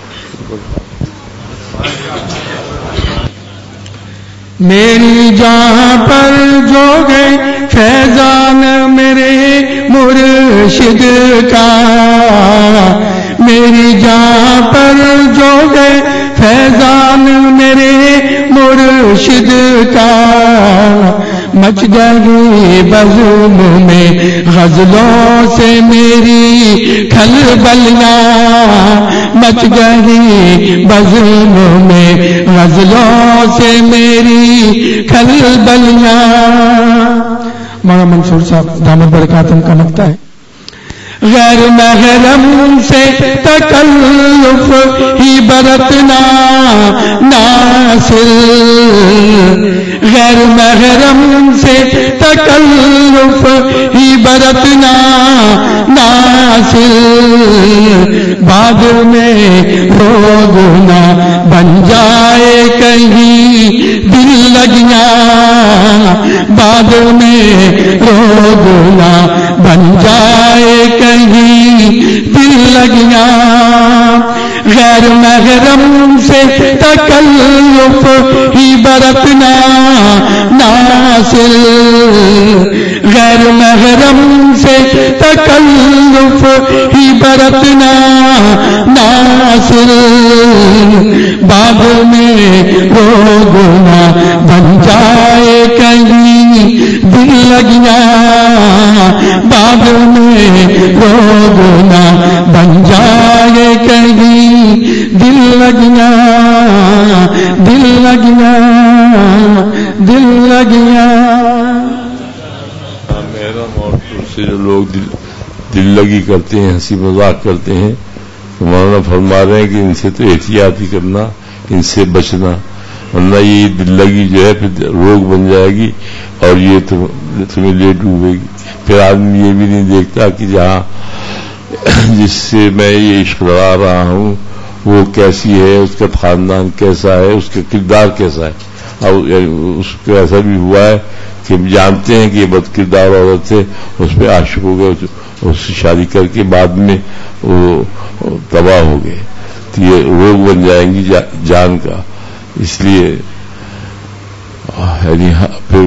میری جان پر جو گئے فیضان میرے مرشد کا، میری جان پر جو گئے فیضان میرے مرشد کا، مچ گئی بزم میں غزلوں سے میری کھلبلیاں، مچ گئی بزم میں غزلوں سے میری کھلبلیاں۔ مولانا منصور صاحب دامت برکاتہم کا مقطع ہے۔ غیر محرم سے تکلف ہی برتنا ناصر، غیر محرم سے تکلف ہی برتنا ناصر، بعد میں روگنا بن جائے کہیں دل لگیاں، بعد میں روگنا بن جائے کہیں دل لگیاں، غیر محرم سے تکلف ہی برتنا ناصر، غیر محرم سے تکلف ہی برتنا ناصر، بعد میں روگنا بن جائے کہیں دل لگیاں، بعد میں روگنا بن جائے کہیں دل لگیاں، دل لگیاں، دل لگیاں۔ میرا اور اس سے جو لوگ دل, دل لگی کرتے ہیں, ہنسی مذاق کرتے ہیں, تو مولانا فرما رہے ہیں کہ ان سے تو احتیاط ہی کرنا, ان سے بچنا, ورنہ یہ دل لگی جو ہے پھر روگ بن جائے گی اور یہ تمہیں لے ڈوبے گی. پھر آدمی یہ بھی نہیں دیکھتا کہ جہاں جس سے میں یہ عشق لڑا رہا ہوں وہ کیسی ہے, اس کا خاندان کیسا ہے, اس کا کردار کیسا ہے. اور اس کو ایسا بھی ہوا ہے کہ جانتے ہیں کہ یہ بد کردار عورت ہے, اس پہ عاشق ہو گئے, اس سے شادی کر کے بعد میں وہ تباہ ہو گئے, تو یہ روگ بن جائیں گی جان کا. اس لیے یعنی پھر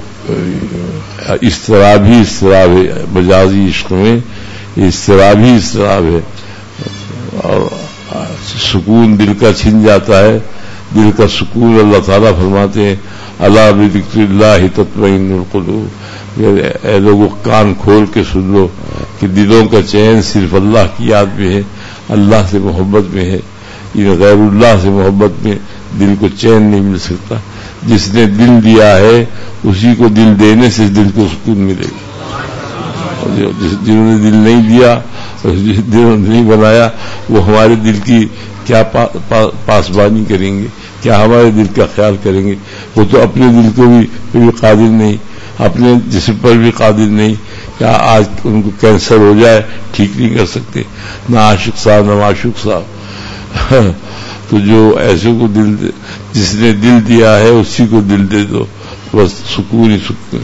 اضطراب ہی اضطراب ہے, مجازی عشق میں اضطراب ہی اضطراب ہے, اور سکون دل کا چھن جاتا ہے. دل کا سکون اللہ تعالیٰ فرماتے ہیں الا بذکر اللہ تطمئن القلوب, اے لوگوں کان کھول کے سن لو کہ دلوں کا چین صرف اللہ کی یاد میں ہے, اللہ سے محبت میں ہے. یہ غیر اللہ سے محبت میں دل کو چین نہیں مل سکتا. جس نے دل دیا ہے اسی کو دل دینے سے دل کو سکون ملے گا. جنہوں نے دل نہیں دیا, جنہوں نے نہیں بنایا, وہ ہمارے دل کی کیا پاسبانی کریں گے, کیا ہمارے دل کا خیال کریں گے. وہ تو اپنے دل کو بھی بھی قادر نہیں, اپنے جسم پر بھی قادر نہیں. کیا آج ان کو کینسر ہو جائے ٹھیک نہیں کر سکتے, نہ عاشق صاحب نہ معشوق صاحب. تو جو ایسے کو دل دے, جس نے دل دیا ہے اسی کو دل دے دو, بس سکون ہی سکون.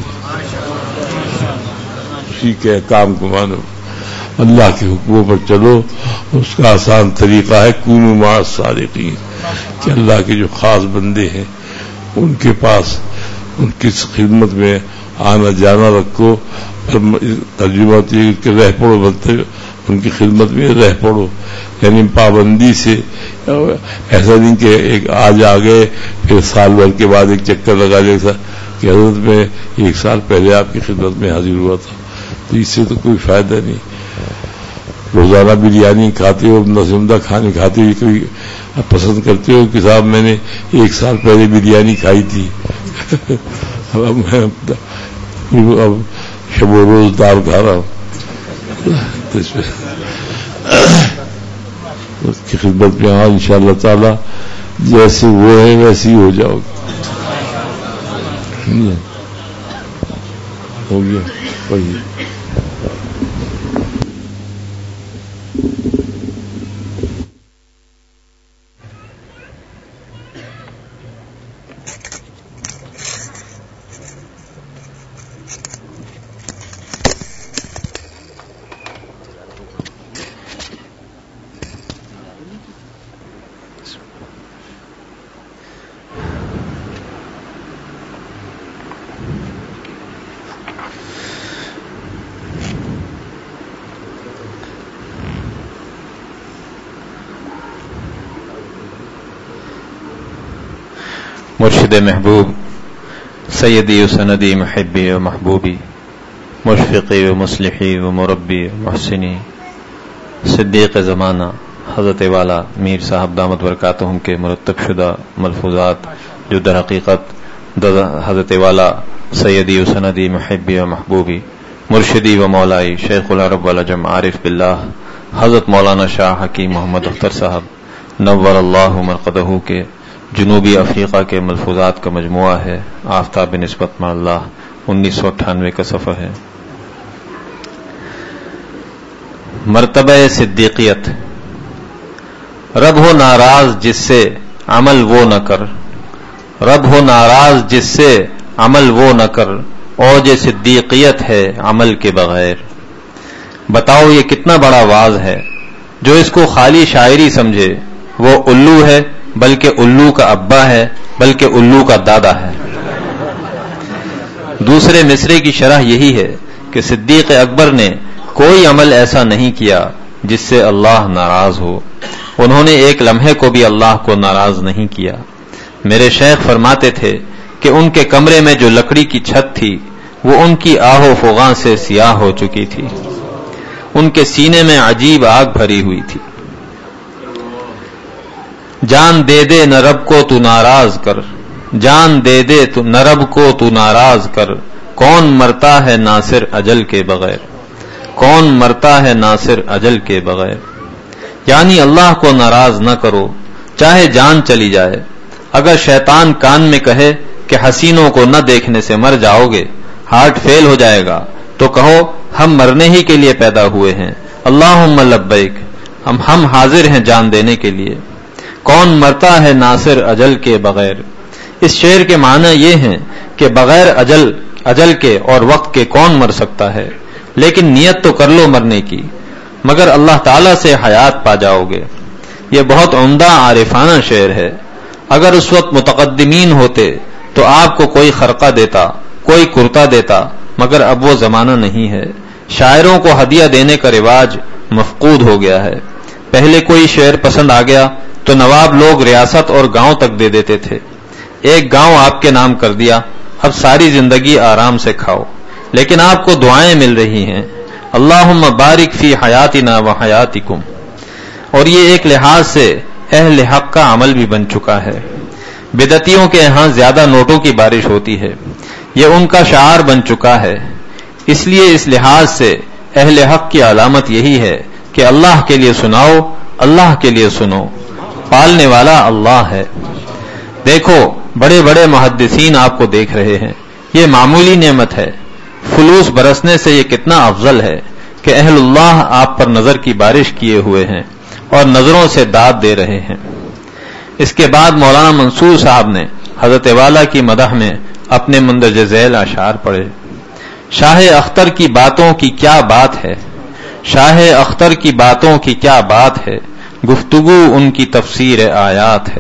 اسی کے کام کو مانو, اللہ کے حکموں پر چلو. اس کا آسان طریقہ ہے کونوا مع الصادقین, کہ اللہ کے جو خاص بندے ہیں ان کے پاس ان کی خدمت میں آنا جانا رکھو. ترجمہ کہ رہ پڑو, بولتے ان کی خدمت میں رہ پڑو, یعنی پابندی سے. ایسا نہیں کہ ایک آج آ گئے پھر سال بھر کے بعد ایک چکر لگا لے سا کہ حضرت میں ایک سال پہلے آپ کی خدمت میں حاضر ہوا تھا, تو اس سے تو کوئی فائدہ نہیں. روزانہ بریانی کھاتے ہو, نسمدہ کھانے کھاتے ہوئے کبھی پسند کرتے ہو کہ صاحب میں نے ایک سال پہلے بریانی کھائی تھی, اب میں اب شب و روز دال کھا رہا ہوں. اس کی خدمت میں آؤ, ان شاء اللہ تعالی جیسے وہ ہے ویسے ہی ہو جاؤ گے. ہو گیا پڑھیے. مرشد محبوب سیدی و سندی محبی و محبوبی مشفقی و مصلحی و مربی و محسنی صدیق زمانہ حضرت والا میر صاحب دامت برکاتہم کے مرتب شدہ ملفوظات جو در حقیقت حضرت والا سیدی و سندی محبی و محبوبی مرشدی و مولائی شیخ العرب والعجم عارف باللہ حضرت مولانا شاہ حکیم محمد اختر صاحب نور اللہ مرقدہ کے جنوبی افریقہ کے ملفوظات کا مجموعہ ہے. آفتاب نسبت مع اللہ انیس سو اٹھانوے کا صفحہ ہے. مرتبہ صدیقیت. رب ہو ناراض جس سے عمل وہ نہ کر, رب ہو ناراض جس سے عمل وہ نہ کر, اوج صدیقیت ہے عمل کے بغیر. بتاؤ یہ کتنا بڑا واز ہے, جو اس کو خالی شاعری سمجھے وہ الو ہے, بلکہ الو کا ابا ہے, بلکہ الو کا دادا ہے. دوسرے مصرے کی شرح یہی ہے کہ صدیق اکبر نے کوئی عمل ایسا نہیں کیا جس سے اللہ ناراض ہو. انہوں نے ایک لمحے کو بھی اللہ کو ناراض نہیں کیا. میرے شیخ فرماتے تھے کہ ان کے کمرے میں جو لکڑی کی چھت تھی وہ ان کی آہ و فغاں سے سیاہ ہو چکی تھی. ان کے سینے میں عجیب آگ بھری ہوئی تھی. جان دے دے نہ رب کو تو ناراض کر, جان دے دے تو نہ رب کو تو ناراض کر, کون مرتا ہے ناصر اجل کے بغیر، کون مرتا ہے ناصر اجل کے بغیر۔ یعنی اللہ کو ناراض نہ کرو چاہے جان چلی جائے۔ اگر شیطان کان میں کہے کہ حسینوں کو نہ دیکھنے سے مر جاؤ گے، ہارٹ فیل ہو جائے گا، تو کہو ہم مرنے ہی کے لیے پیدا ہوئے ہیں، اللہم لبیک، ہم ہم حاضر ہیں جان دینے کے لیے۔ کون مرتا ہے ناصر اجل کے بغیر۔ اس شعر کے معنی یہ ہیں کہ بغیر اجل اجل کے اور وقت کے کون مر سکتا ہے، لیکن نیت تو کر لو مرنے کی، مگر اللہ تعالی سے حیات پا جاؤ گے۔ یہ بہت عمدہ عارفانہ شعر ہے۔ اگر اس وقت متقدمین ہوتے تو آپ کو کوئی خرقہ دیتا، کوئی کرتا دیتا، مگر اب وہ زمانہ نہیں ہے۔ شاعروں کو ہدیہ دینے کا رواج مفقود ہو گیا ہے۔ پہلے کوئی شعر پسند آ گیا تو نواب لوگ ریاست اور گاؤں تک دے دیتے تھے۔ ایک گاؤں آپ کے نام کر دیا، اب ساری زندگی آرام سے کھاؤ۔ لیکن آپ کو دعائیں مل رہی ہیں، اللہم بارک فی حیاتنا و حیاتکم، اور یہ ایک لحاظ سے اہل حق کا عمل بھی بن چکا ہے۔ بدعتیوں کے ہاں زیادہ نوٹوں کی بارش ہوتی ہے، یہ ان کا شعار بن چکا ہے۔ اس لیے اس لحاظ سے اہل حق کی علامت یہی ہے کہ اللہ کے لیے سناؤ، اللہ کے لیے سنو، پالنے والا اللہ ہے۔ دیکھو بڑے بڑے محدثین آپ کو دیکھ رہے ہیں، یہ معمولی نعمت ہے۔ فلوس برسنے سے یہ کتنا افضل ہے کہ اہل اللہ آپ پر نظر کی بارش کیے ہوئے ہیں اور نظروں سے داد دے رہے ہیں۔ اس کے بعد مولانا منصور صاحب نے حضرت والا کی مدح میں اپنے مندرجہ ذیل اشعار پڑھے۔ شاہ اختر کی باتوں کی کیا بات ہے، شاہ اختر کی باتوں کی کیا بات ہے، گفتگو ان کی تفسیر آیات ہے،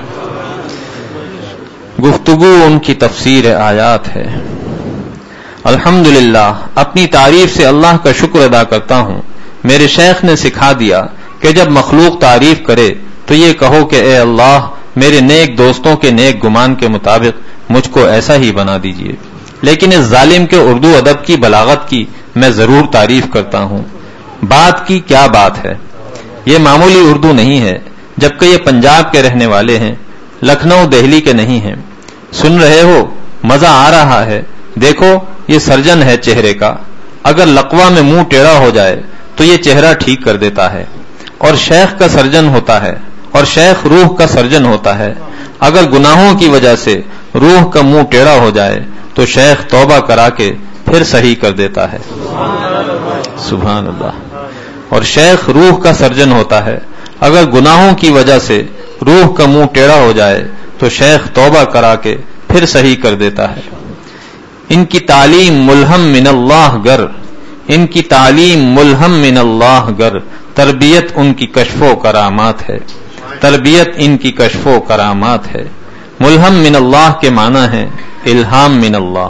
گفتگو ان کی تفسیر آیات ہے۔ الحمدللہ، اپنی تعریف سے اللہ کا شکر ادا کرتا ہوں۔ میرے شیخ نے سکھا دیا کہ جب مخلوق تعریف کرے تو یہ کہو کہ اے اللہ، میرے نیک دوستوں کے نیک گمان کے مطابق مجھ کو ایسا ہی بنا دیجئے۔ لیکن اس ظالم کے اردو ادب کی بلاغت کی میں ضرور تعریف کرتا ہوں۔ بات کی کیا بات ہے، یہ معمولی اردو نہیں ہے، جبکہ یہ پنجاب کے رہنے والے ہیں، لکھنؤ دہلی کے نہیں ہیں۔ سن رہے ہو، مزہ آ رہا ہے۔ دیکھو یہ سرجن ہے چہرے کا، اگر لقوہ میں منہ ٹیڑھا ہو جائے تو یہ چہرہ ٹھیک کر دیتا ہے، اور شیخ کا سرجن ہوتا ہے، اور شیخ روح کا سرجن ہوتا ہے۔ اگر گناہوں کی وجہ سے روح کا منہ ٹیڑھا ہو جائے تو شیخ توبہ کرا کے پھر صحیح کر دیتا ہے۔ سبحان اللہ۔ اور شیخ روح کا سرجن ہوتا ہے، اگر گناہوں کی وجہ سے روح کا منہ ٹیڑھا ہو جائے تو شیخ توبہ کرا کے پھر صحیح کر دیتا ہے۔ ان کی تعلیم ملہم من اللہ گر، ان کی تعلیم ملہم من اللہ گر، تربیت ان کی کشف و کرامات ہے، تربیت ان کی کشف و کرامات ہے۔ ملہم من اللہ کے معنی ہے الہام من اللہ۔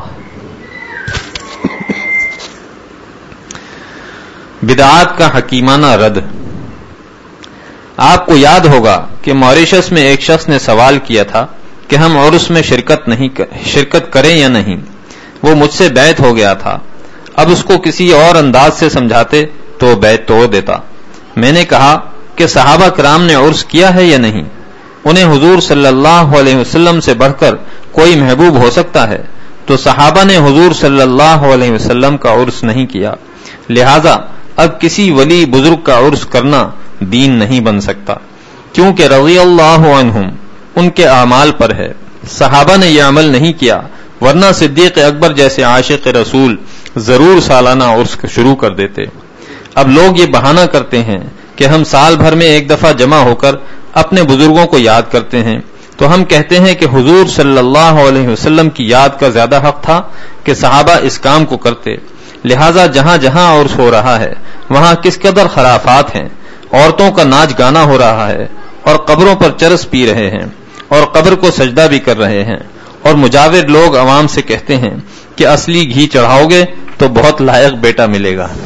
بدعات کا حکیمانہ رد۔ آپ کو یاد ہوگا کہ موریشس میں ایک شخص نے سوال کیا تھا کہ ہم عرس میں شرکت نہیں شرکت کریں یا نہیں۔ وہ مجھ سے بیعت ہو گیا تھا، اب اس کو کسی اور انداز سے سمجھاتے تو بیعت توڑ دیتا۔ میں نے کہا کہ صحابہ کرام نے عرس کیا ہے یا نہیں؟ انہیں حضور صلی اللہ علیہ وسلم سے بڑھ کر کوئی محبوب ہو سکتا ہے؟ تو صحابہ نے حضور صلی اللہ علیہ وسلم کا عرس نہیں کیا، لہذا اب کسی ولی بزرگ کا عرس کرنا دین نہیں بن سکتا، کیونکہ رضی اللہ عنہم ان کے اعمال پر ہے۔ صحابہ نے یہ عمل نہیں کیا، ورنہ صدیق اکبر جیسے عاشق رسول ضرور سالانہ عرس شروع کر دیتے۔ اب لوگ یہ بہانہ کرتے ہیں کہ ہم سال بھر میں ایک دفعہ جمع ہو کر اپنے بزرگوں کو یاد کرتے ہیں، تو ہم کہتے ہیں کہ حضور صلی اللہ علیہ وسلم کی یاد کا زیادہ حق تھا کہ صحابہ اس کام کو کرتے، لہذا جہاں جہاں عرس ہو رہا ہے وہاں کس قدر خرافات ہیں، عورتوں کا ناچ گانا ہو رہا ہے، اور قبروں پر چرس پی رہے ہیں، اور قبر کو سجدہ بھی کر رہے ہیں، اور مجاور لوگ عوام سے کہتے ہیں کہ اصلی گھی چڑھاؤ گے تو بہت لائق بیٹا ملے گا،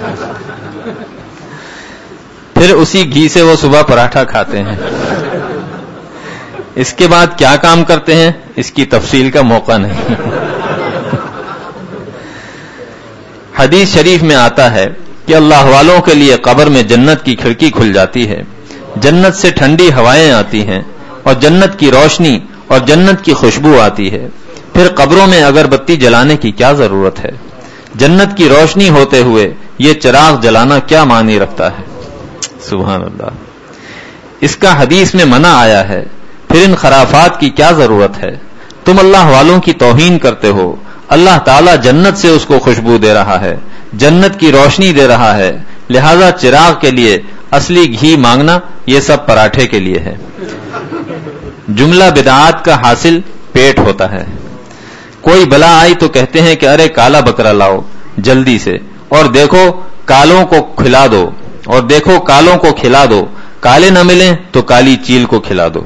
پھر اسی گھی سے وہ صبح پراٹھا کھاتے ہیں۔ اس کے بعد کیا کام کرتے ہیں اس کی تفصیل کا موقع نہیں۔ حدیث شریف میں آتا ہے کہ اللہ والوں کے لیے قبر میں جنت کی کھڑکی کھل جاتی ہے، جنت سے ٹھنڈی ہوائیں آتی ہیں، اور جنت کی روشنی اور جنت کی خوشبو آتی ہے۔ پھر قبروں میں اگربتی جلانے کی کیا ضرورت ہے؟ جنت کی روشنی ہوتے ہوئے یہ چراغ جلانا کیا معنی رکھتا ہے؟ سبحان اللہ. اس کا حدیث میں منع آیا ہے، پھر ان خرافات کی کیا ضرورت ہے؟ تم اللہ والوں کی توہین کرتے ہو. اللہ تعالیٰ جنت سے اس کو خوشبو دے رہا ہے، جنت کی روشنی دے رہا ہے، لہذا چراغ کے لیے اصلی گھی مانگنا یہ سب پراٹھے کے لیے ہے. جملہ بدعات کا حاصل پیٹ ہوتا ہے. کوئی بلا آئی تو کہتے ہیں کہ ارے کالا بکرا لاؤ جلدی سے، اور دیکھو کالوں کو کھلا دو، اور دیکھو کالوں کو کھلا دو، کالے نہ ملیں تو کالی چیل کو کھلا دو.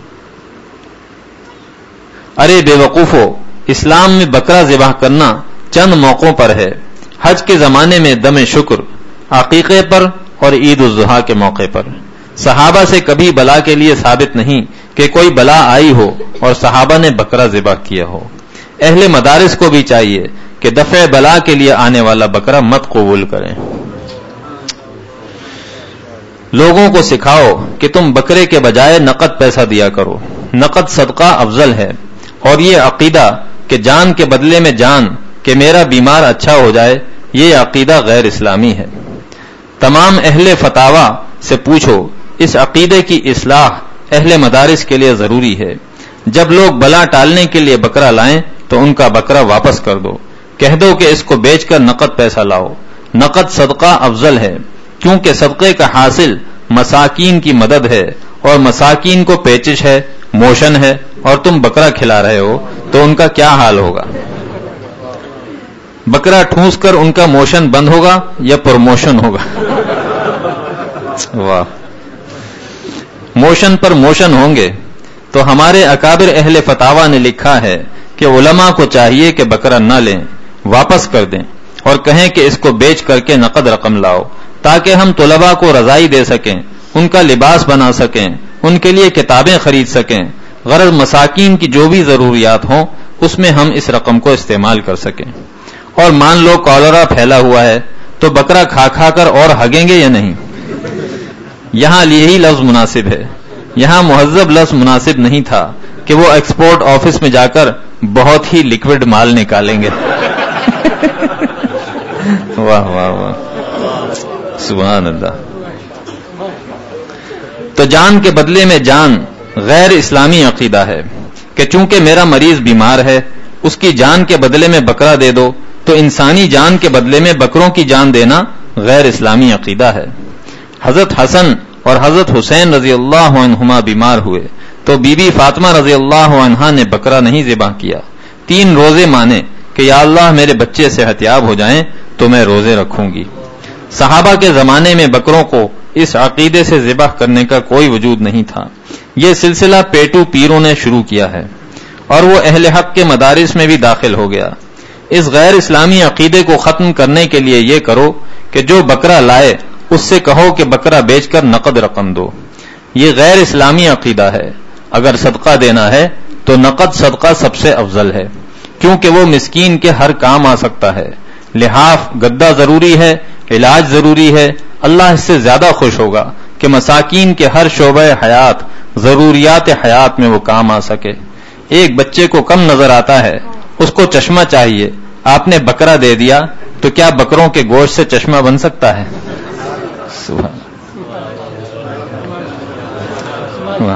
ارے بے وقوفو، اسلام میں بکرا ذبح کرنا چند موقعوں پر ہے. حج کے زمانے میں دم شکر، عقیقے پر اور عید الاضحیٰ کے موقع پر. صحابہ سے کبھی بلا کے لیے ثابت نہیں کہ کوئی بلا آئی ہو اور صحابہ نے بکرا ذبح کیا ہو. اہل مدارس کو بھی چاہیے کہ دفع بلا کے لیے آنے والا بکرا مت قبول کریں. لوگوں کو سکھاؤ کہ تم بکرے کے بجائے نقد پیسہ دیا کرو، نقد صدقہ افضل ہے. اور یہ عقیدہ کہ جان کے بدلے میں جان، کہ میرا بیمار اچھا ہو جائے، یہ عقیدہ غیر اسلامی ہے. تمام اہل فتاوا سے پوچھو، اس عقیدے کی اصلاح اہل مدارس کے لیے ضروری ہے. جب لوگ بلا ٹالنے کے لیے بکرا لائیں تو ان کا بکرا واپس کر دو. کہہ دو کہ اس کو بیچ کر نقد پیسہ لاؤ. نقد صدقہ افضل ہے، کیونکہ صدقے کا حاصل مساکین کی مدد ہے، اور مساکین کو پیچش ہے، موشن ہے، اور تم بکرا کھلا رہے ہو تو ان کا کیا حال ہوگا؟ بکرا ٹھونس کر ان کا موشن بند ہوگا یا پروموشن ہوگا؟ واہ، موشن پر موشن ہوں گے. تو ہمارے اکابر اہل فتاوا نے لکھا ہے کہ علماء کو چاہیے کہ بکرا نہ لیں، واپس کر دیں، اور کہیں کہ اس کو بیچ کر کے نقد رقم لاؤ، تاکہ ہم طلباء کو رضائی دے سکیں، ان کا لباس بنا سکیں، ان کے لیے کتابیں خرید سکیں. غرض مساکین کی جو بھی ضروریات ہوں اس میں ہم اس رقم کو استعمال کر سکیں. اور مان لو کالرا پھیلا ہوا ہے تو بکرا کھا کھا کر اور ہگیں گے یا نہیں؟ یہاں یہی لفظ مناسب ہے. یہاں مہذب لفظ مناسب نہیں تھا کہ وہ ایکسپورٹ آفس میں جا کر بہت ہی لیکوڈ مال نکالیں گے. واہ واہ واہ، سبحان اللہ. تو جان کے بدلے میں جان غیر اسلامی عقیدہ ہے کہ چونکہ میرا مریض بیمار ہے اس کی جان کے بدلے میں بکرا دے دو، تو انسانی جان کے بدلے میں بکروں کی جان دینا غیر اسلامی عقیدہ ہے. حضرت حسن اور حضرت حسین رضی اللہ عنہما بیمار ہوئے تو بی بی فاطمہ رضی اللہ عنہا نے بکرا نہیں ذبح کیا، تین روزے مانے کہ یا اللہ میرے بچے صحت یاب ہو جائیں تو میں روزے رکھوں گی. صحابہ کے زمانے میں بکروں کو اس عقیدے سے ذبح کرنے کا کوئی وجود نہیں تھا. یہ سلسلہ پیٹو پیروں نے شروع کیا ہے اور وہ اہل حق کے مدارس میں بھی داخل ہو گیا. اس غیر اسلامی عقیدے کو ختم کرنے کے لیے یہ کرو کہ جو بکرا لائے اس سے کہو کہ بکرا بیچ کر نقد رقم دو. یہ غیر اسلامی عقیدہ ہے. اگر صدقہ دینا ہے تو نقد صدقہ سب سے افضل ہے، کیونکہ وہ مسکین کے ہر کام آ سکتا ہے. لحاف گدا ضروری ہے، علاج ضروری ہے. اللہ اس سے زیادہ خوش ہوگا کہ مساکین کے ہر شعبہ حیات، ضروریات حیات میں وہ کام آ سکے. ایک بچے کو کم نظر آتا ہے، اس کو چشمہ چاہیے، آپ نے بکرا دے دیا تو کیا بکروں کے گوشت سے چشمہ بن سکتا ہے؟ سبحان اللہ.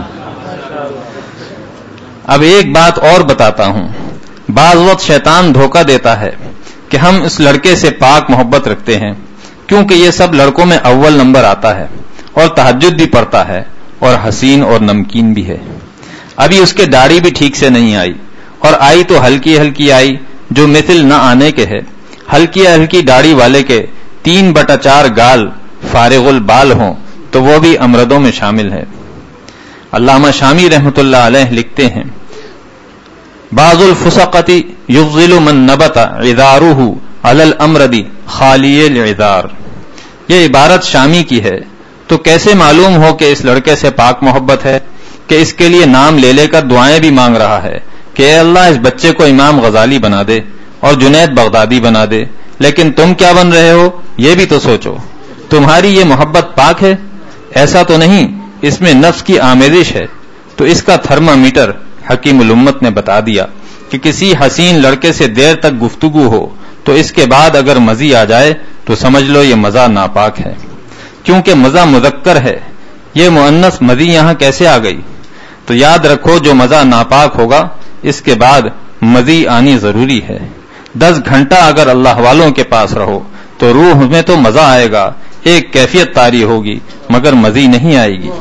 اب ایک بات اور بتاتا ہوں. بعض وقت شیطان دھوکہ دیتا ہے کہ ہم اس لڑکے سے پاک محبت رکھتے ہیں کیونکہ یہ سب لڑکوں میں اول نمبر آتا ہے اور تہجد بھی پڑھتا ہے اور حسین اور نمکین بھی ہے. ابھی اس کے داڑھی بھی ٹھیک سے نہیں آئی، اور آئی تو ہلکی ہلکی آئی جو مثل نہ آنے کے ہے. ہلکی ہلکی داڑھی والے کے تین بٹا چار گال فارغ البال ہوں تو وہ بھی امردوں میں شامل ہے. علامہ شامی رحمت اللہ علیہ لکھتے ہیں، بعض الفسقۃ یفضل من نبت عذارہ علی الامرد خالی العذار. یہ عبارت شامی کی ہے. تو کیسے معلوم ہو کہ اس لڑکے سے پاک محبت ہے کہ اس کے لیے نام لے لے کر دعائیں بھی مانگ رہا ہے کہ اے اللہ اس بچے کو امام غزالی بنا دے اور جنید بغدادی بنا دے. لیکن تم کیا بن رہے ہو یہ بھی تو سوچو. تمہاری یہ محبت پاک ہے؟ ایسا تو نہیں، اس میں نفس کی آمیزش ہے. تو اس کا تھرما میٹر حکیم الامت نے بتا دیا کہ کسی حسین لڑکے سے دیر تک گفتگو ہو تو اس کے بعد اگر مزی آ جائے تو سمجھ لو یہ مزہ ناپاک ہے، کیونکہ مزہ مذکر ہے، یہ مؤنث مزی یہاں کیسے آ گئی؟ تو یاد رکھو جو مزہ ناپاک ہوگا اس کے بعد مزی آنی ضروری ہے۔ دس گھنٹہ اگر اللہ والوں کے پاس رہو تو روح میں تو مزہ آئے گا، ایک کیفیت طاری ہوگی مگر مزی نہیں آئے گی۔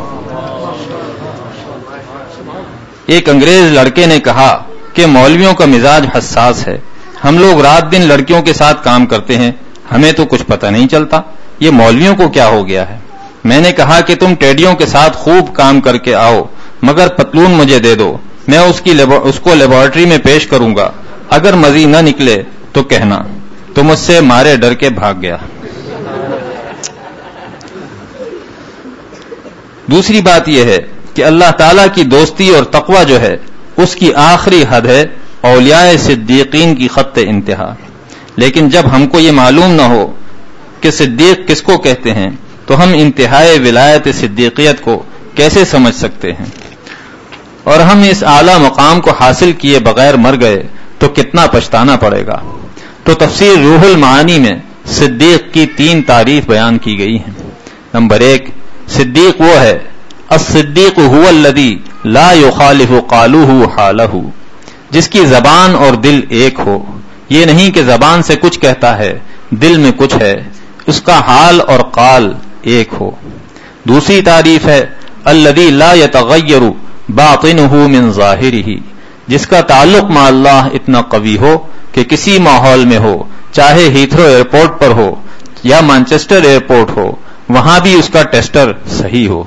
ایک انگریز لڑکے نے کہا کہ مولویوں کا مزاج حساس ہے، ہم لوگ رات دن لڑکیوں کے ساتھ کام کرتے ہیں، ہمیں تو کچھ پتہ نہیں چلتا، یہ مولویوں کو کیا ہو گیا ہے؟ میں نے کہا کہ تم ٹیڈیوں کے ساتھ خوب کام کر کے آؤ مگر پتلون مجھے دے دو، میں اس کی اس کو لیبارٹری میں پیش کروں گا، اگر مزید نہ نکلے تو کہنا۔ تو مجھ سے مارے ڈر کے بھاگ گیا۔ دوسری بات یہ ہے کہ اللہ تعالیٰ کی دوستی اور تقوی جو ہے اس کی آخری حد ہے اولیاء صدیقین کی خط انتہا، لیکن جب ہم کو یہ معلوم نہ ہو کہ صدیق کس کو کہتے ہیں تو ہم انتہائی ولایت صدیقیت کو کیسے سمجھ سکتے ہیں؟ اور ہم اس اعلیٰ مقام کو حاصل کیے بغیر مر گئے تو کتنا پچھتانا پڑے گا۔ تو تفسیر روح المعانی میں صدیق کی تین تعریف بیان کی گئی ہیں۔ نمبر ایک، صدیق وہ ہے، الصدیق هو الذی لا یخالف قالوہ حالہ، جس کی زبان اور دل ایک ہو، یہ نہیں کہ زبان سے کچھ کہتا ہے دل میں کچھ ہے، اس کا حال اور قال ایک ہو۔ دوسری تعریف ہے الذی لا یتغیر باطنہ من ظاہرہ، جس کا تعلق مع اللہ اتنا قوی ہو کہ کسی ماحول میں ہو، چاہے ہیتھرو ایئرپورٹ پر ہو یا مانچسٹر ایئرپورٹ ہو، وہاں بھی اس کا ٹیسٹر صحیح ہو۔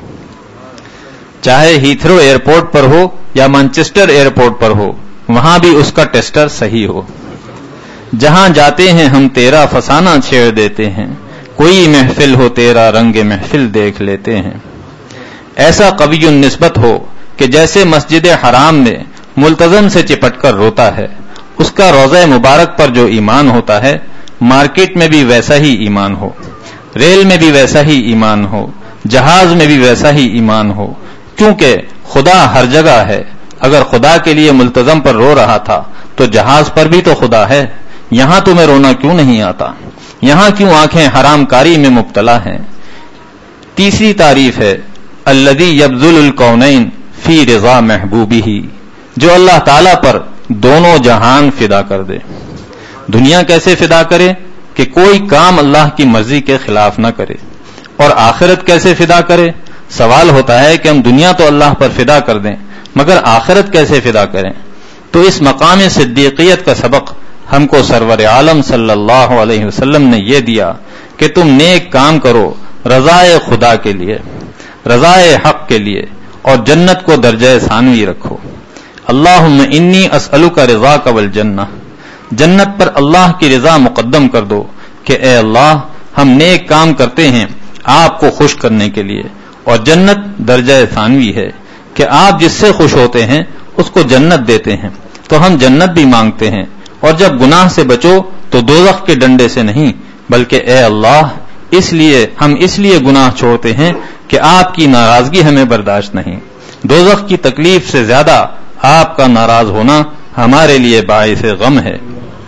چاہے ہیتھرو ایئرپورٹ پر ہو یا مانچسٹر ایئرپورٹ پر ہو، وہاں بھی اس کا ٹیسٹر صحیح ہو۔ جہاں جاتے ہیں ہم تیرا فسانہ چھیڑ دیتے ہیں، کوئی محفل ہو تیرا رنگ محفل دیکھ لیتے ہیں۔ ایسا قوی نسبت ہو کہ جیسے مسجد حرام میں ملتزم سے چپٹ کر روتا ہے، اس کا روضہ مبارک پر جو ایمان ہوتا ہے، مارکیٹ میں بھی ویسا ہی ایمان ہو، ریل میں بھی ویسا ہی ایمان ہو، جہاز میں بھی ویسا ہی ایمان ہو، کیونکہ خدا ہر جگہ ہے۔ اگر خدا کے لیے ملتزم پر رو رہا تھا تو جہاز پر بھی تو خدا ہے، یہاں تمہیں رونا کیوں نہیں آتا؟ یہاں کیوں آنکھیں حرام کاری میں مبتلا ہیں؟ تیسری تعریف ہے الذی یبذل الکونین فی رضا محبوبہ، جو اللہ تعالی پر دونوں جہان فدا کر دے۔ دنیا کیسے فدا کرے کہ کوئی کام اللہ کی مرضی کے خلاف نہ کرے، اور آخرت کیسے فدا کرے؟ سوال ہوتا ہے کہ ہم دنیا تو اللہ پر فدا کر دیں مگر آخرت کیسے فدا کریں؟ تو اس مقام صدیقیت کا سبق ہم کو سرور عالم صلی اللہ علیہ وسلم نے یہ دیا کہ تم نیک کام کرو رضائے خدا کے لیے، رضائے حق کے لیے، اور جنت کو درجہ ثانوی رکھو۔ اللہم انی اسألک رضاک والجنہ، جنت پر اللہ کی رضا مقدم کر دو کہ اے اللہ ہم نیک کام کرتے ہیں آپ کو خوش کرنے کے لیے، اور جنت درجہ ثانوی ہے کہ آپ جس سے خوش ہوتے ہیں اس کو جنت دیتے ہیں، تو ہم جنت بھی مانگتے ہیں۔ اور جب گناہ سے بچو تو دوزخ کے ڈنڈے سے نہیں، بلکہ اے اللہ اس لیے ہم اس لیے گناہ چھوڑتے ہیں کہ آپ کی ناراضگی ہمیں برداشت نہیں، دوزخ کی تکلیف سے زیادہ آپ کا ناراض ہونا ہمارے لیے باعث غم ہے۔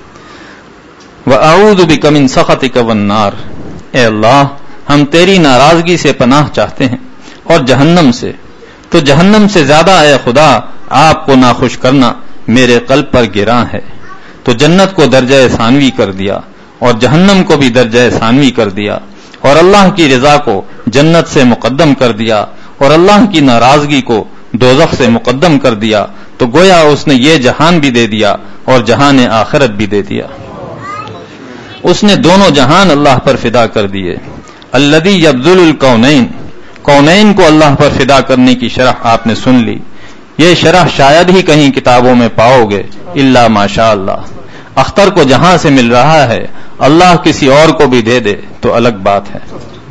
وَأَعُوذُ بِكَ مِن سَخَطِكَ وَالنَّارِ، اے اللہ ہم تیری ناراضگی سے پناہ چاہتے ہیں اور جہنم سے، تو جہنم سے زیادہ اے خدا آپ کو ناخوش کرنا میرے قلب پر گراں ہے۔ تو جنت کو درجہ ثانوی کر دیا اور جہنم کو بھی درجہ ثانوی کر دیا، اور اللہ کی رضا کو جنت سے مقدم کر دیا اور اللہ کی ناراضگی کو دوزخ سے مقدم کر دیا، تو گویا اس نے یہ جہان بھی دے دیا اور جہان آخرت بھی دے دیا۔ اس نے دونوں جہان اللہ پر فدا کر دیے۔ الذی یبذل الکونین، کونین کو اللہ پر فدا کرنے کی شرح آپ نے سن لی، یہ شرح شاید ہی کہیں کتابوں میں پاؤ گے الا ماشاء اللہ۔ اختر کو جہاں سے مل رہا ہے اللہ کسی اور کو بھی دے دے تو الگ بات ہے۔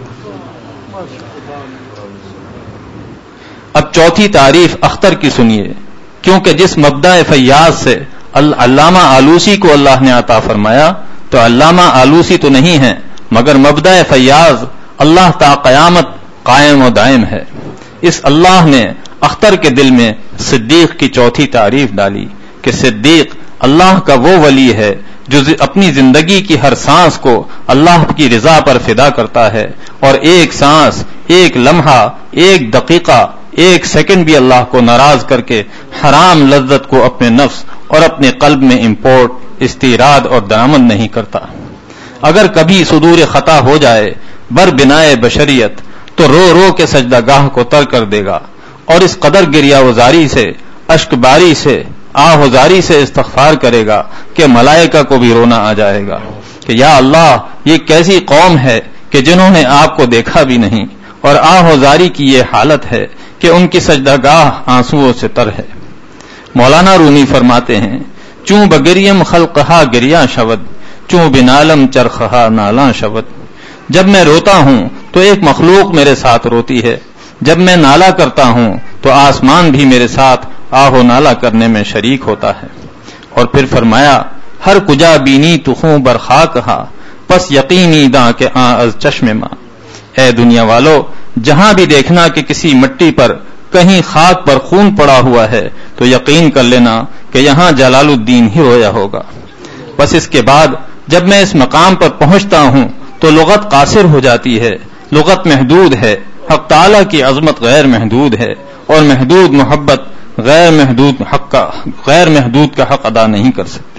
اب چوتھی تعریف اختر کی سنیے، کیونکہ جس مبدأ فیاض سے علامہ آلوسی کو اللہ نے عطا فرمایا، تو علامہ آلوسی تو نہیں ہے مگر مبدأ فیاض اللہ تا قیامت قائم و دائم ہے۔ اس اللہ نے اختر کے دل میں صدیق کی چوتھی تعریف ڈالی کہ صدیق اللہ کا وہ ولی ہے جو اپنی زندگی کی ہر سانس کو اللہ کی رضا پر فدا کرتا ہے، اور ایک سانس، ایک لمحہ، ایک دقیقہ، ایک سیکنڈ بھی اللہ کو ناراض کر کے حرام لذت کو اپنے نفس اور اپنے قلب میں امپورٹ، استیراد اور درآمد نہیں کرتا۔ اگر کبھی صدور خطا ہو جائے بر بنائے بشریت تو رو رو کے سجدہ گاہ کو تر کر دے گا، اور اس قدر گریہ وزاری سے، اشک باری سے، آہوزاری سے استغفار کرے گا کہ ملائکہ کو بھی رونا آ جائے گا کہ یا اللہ، یہ کیسی قوم ہے کہ جنہوں نے آپ کو دیکھا بھی نہیں، اور آہوزاری کی یہ حالت ہے کہ ان کی سجدہ گاہ آنسوؤں سے تر ہے۔ مولانا رومی فرماتے ہیں، چوں بگریم خلقہا گریہ شود، چوں بنالم چرخہا نالاں شود۔ جب میں روتا ہوں تو ایک مخلوق میرے ساتھ روتی ہے، جب میں نالا کرتا ہوں تو آسمان بھی میرے ساتھ آہو نالا کرنے میں شریک ہوتا ہے۔ اور پھر فرمایا، ہر کجا بینی تو خوں برخا کہا، پس یقینی داں کے آں از چشم ماں۔ اے دنیا والو، جہاں بھی دیکھنا کہ کسی مٹی پر کہیں خاک پر خون پڑا ہوا ہے تو یقین کر لینا کہ یہاں جلال الدین ہی رویا ہوگا۔ بس اس کے بعد جب میں اس مقام پر پہنچتا ہوں تو لغت قاصر ہو جاتی ہے، لغت محدود ہے، حق تعالیٰ کی عظمت غیر محدود ہے، اور محدود محبت غیر محدود حق کا غیر محدود کا حق ادا نہیں کر سکتی۔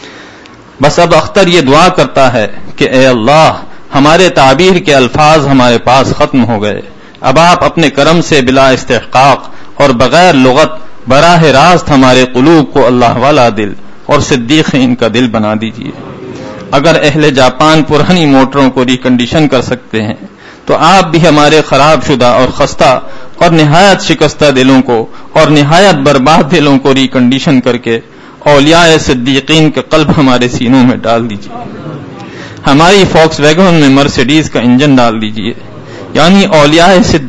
بس اب اختر یہ دعا کرتا ہے کہ اے اللہ، ہمارے تعبیر کے الفاظ ہمارے پاس ختم ہو گئے، اب آپ اپنے کرم سے بلا استحقاق اور بغیر لغت براہ راست ہمارے قلوب کو اللہ والا دل اور صدیقین کا دل بنا دیجیے۔ اگر اہل جاپان پرانی موٹروں کو ریکنڈیشن کر سکتے ہیں تو آپ بھی ہمارے خراب شدہ اور خستہ اور نہایت شکستہ دلوں کو اور نہایت برباد دلوں کو ریکنڈیشن کر کے اولیاء صدیقین کے قلب ہمارے سینوں میں ڈال دیجیے۔ ہماری فوکس ویگن میں مرسیڈیز کا انجن ڈال دیجیے، یعنی اولیاء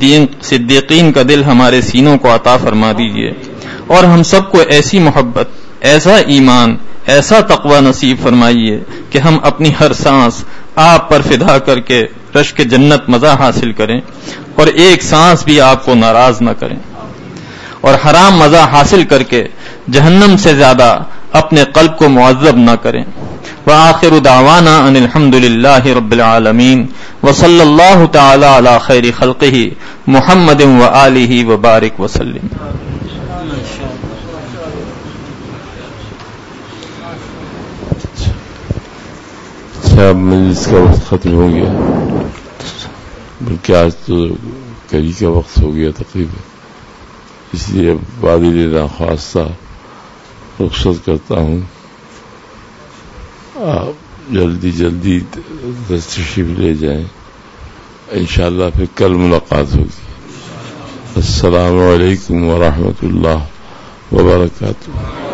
صدیقین کا دل ہمارے سینوں کو عطا فرما دیجیے، اور ہم سب کو ایسی محبت، ایسا ایمان، ایسا تقوی نصیب فرمائیے کہ ہم اپنی ہر سانس آپ پر فدا کر کے رشک جنت مزہ حاصل کریں، اور ایک سانس بھی آپ کو ناراض نہ کریں، اور حرام مزہ حاصل کر کے جہنم سے زیادہ اپنے قلب کو معذب نہ کریں۔ وآخر دعوانا ان الحمد للہ رب العالمین، وصلی اللہ تعالی علی خیر خلقہ محمد وآلہ وبارک وسلم۔ اب مجلس کا وقت ختم ہو گیا، بلکہ آج تو کری کا وقت ہو گیا تقریباً، اس لیے والد ناخواستہ رخصت کرتا ہوں۔ آپ جلدی جلدی تشریف لے جائیں، انشاءاللہ پھر کل ملاقات ہوگی۔ السلام علیکم ورحمۃ اللہ وبرکاتہ۔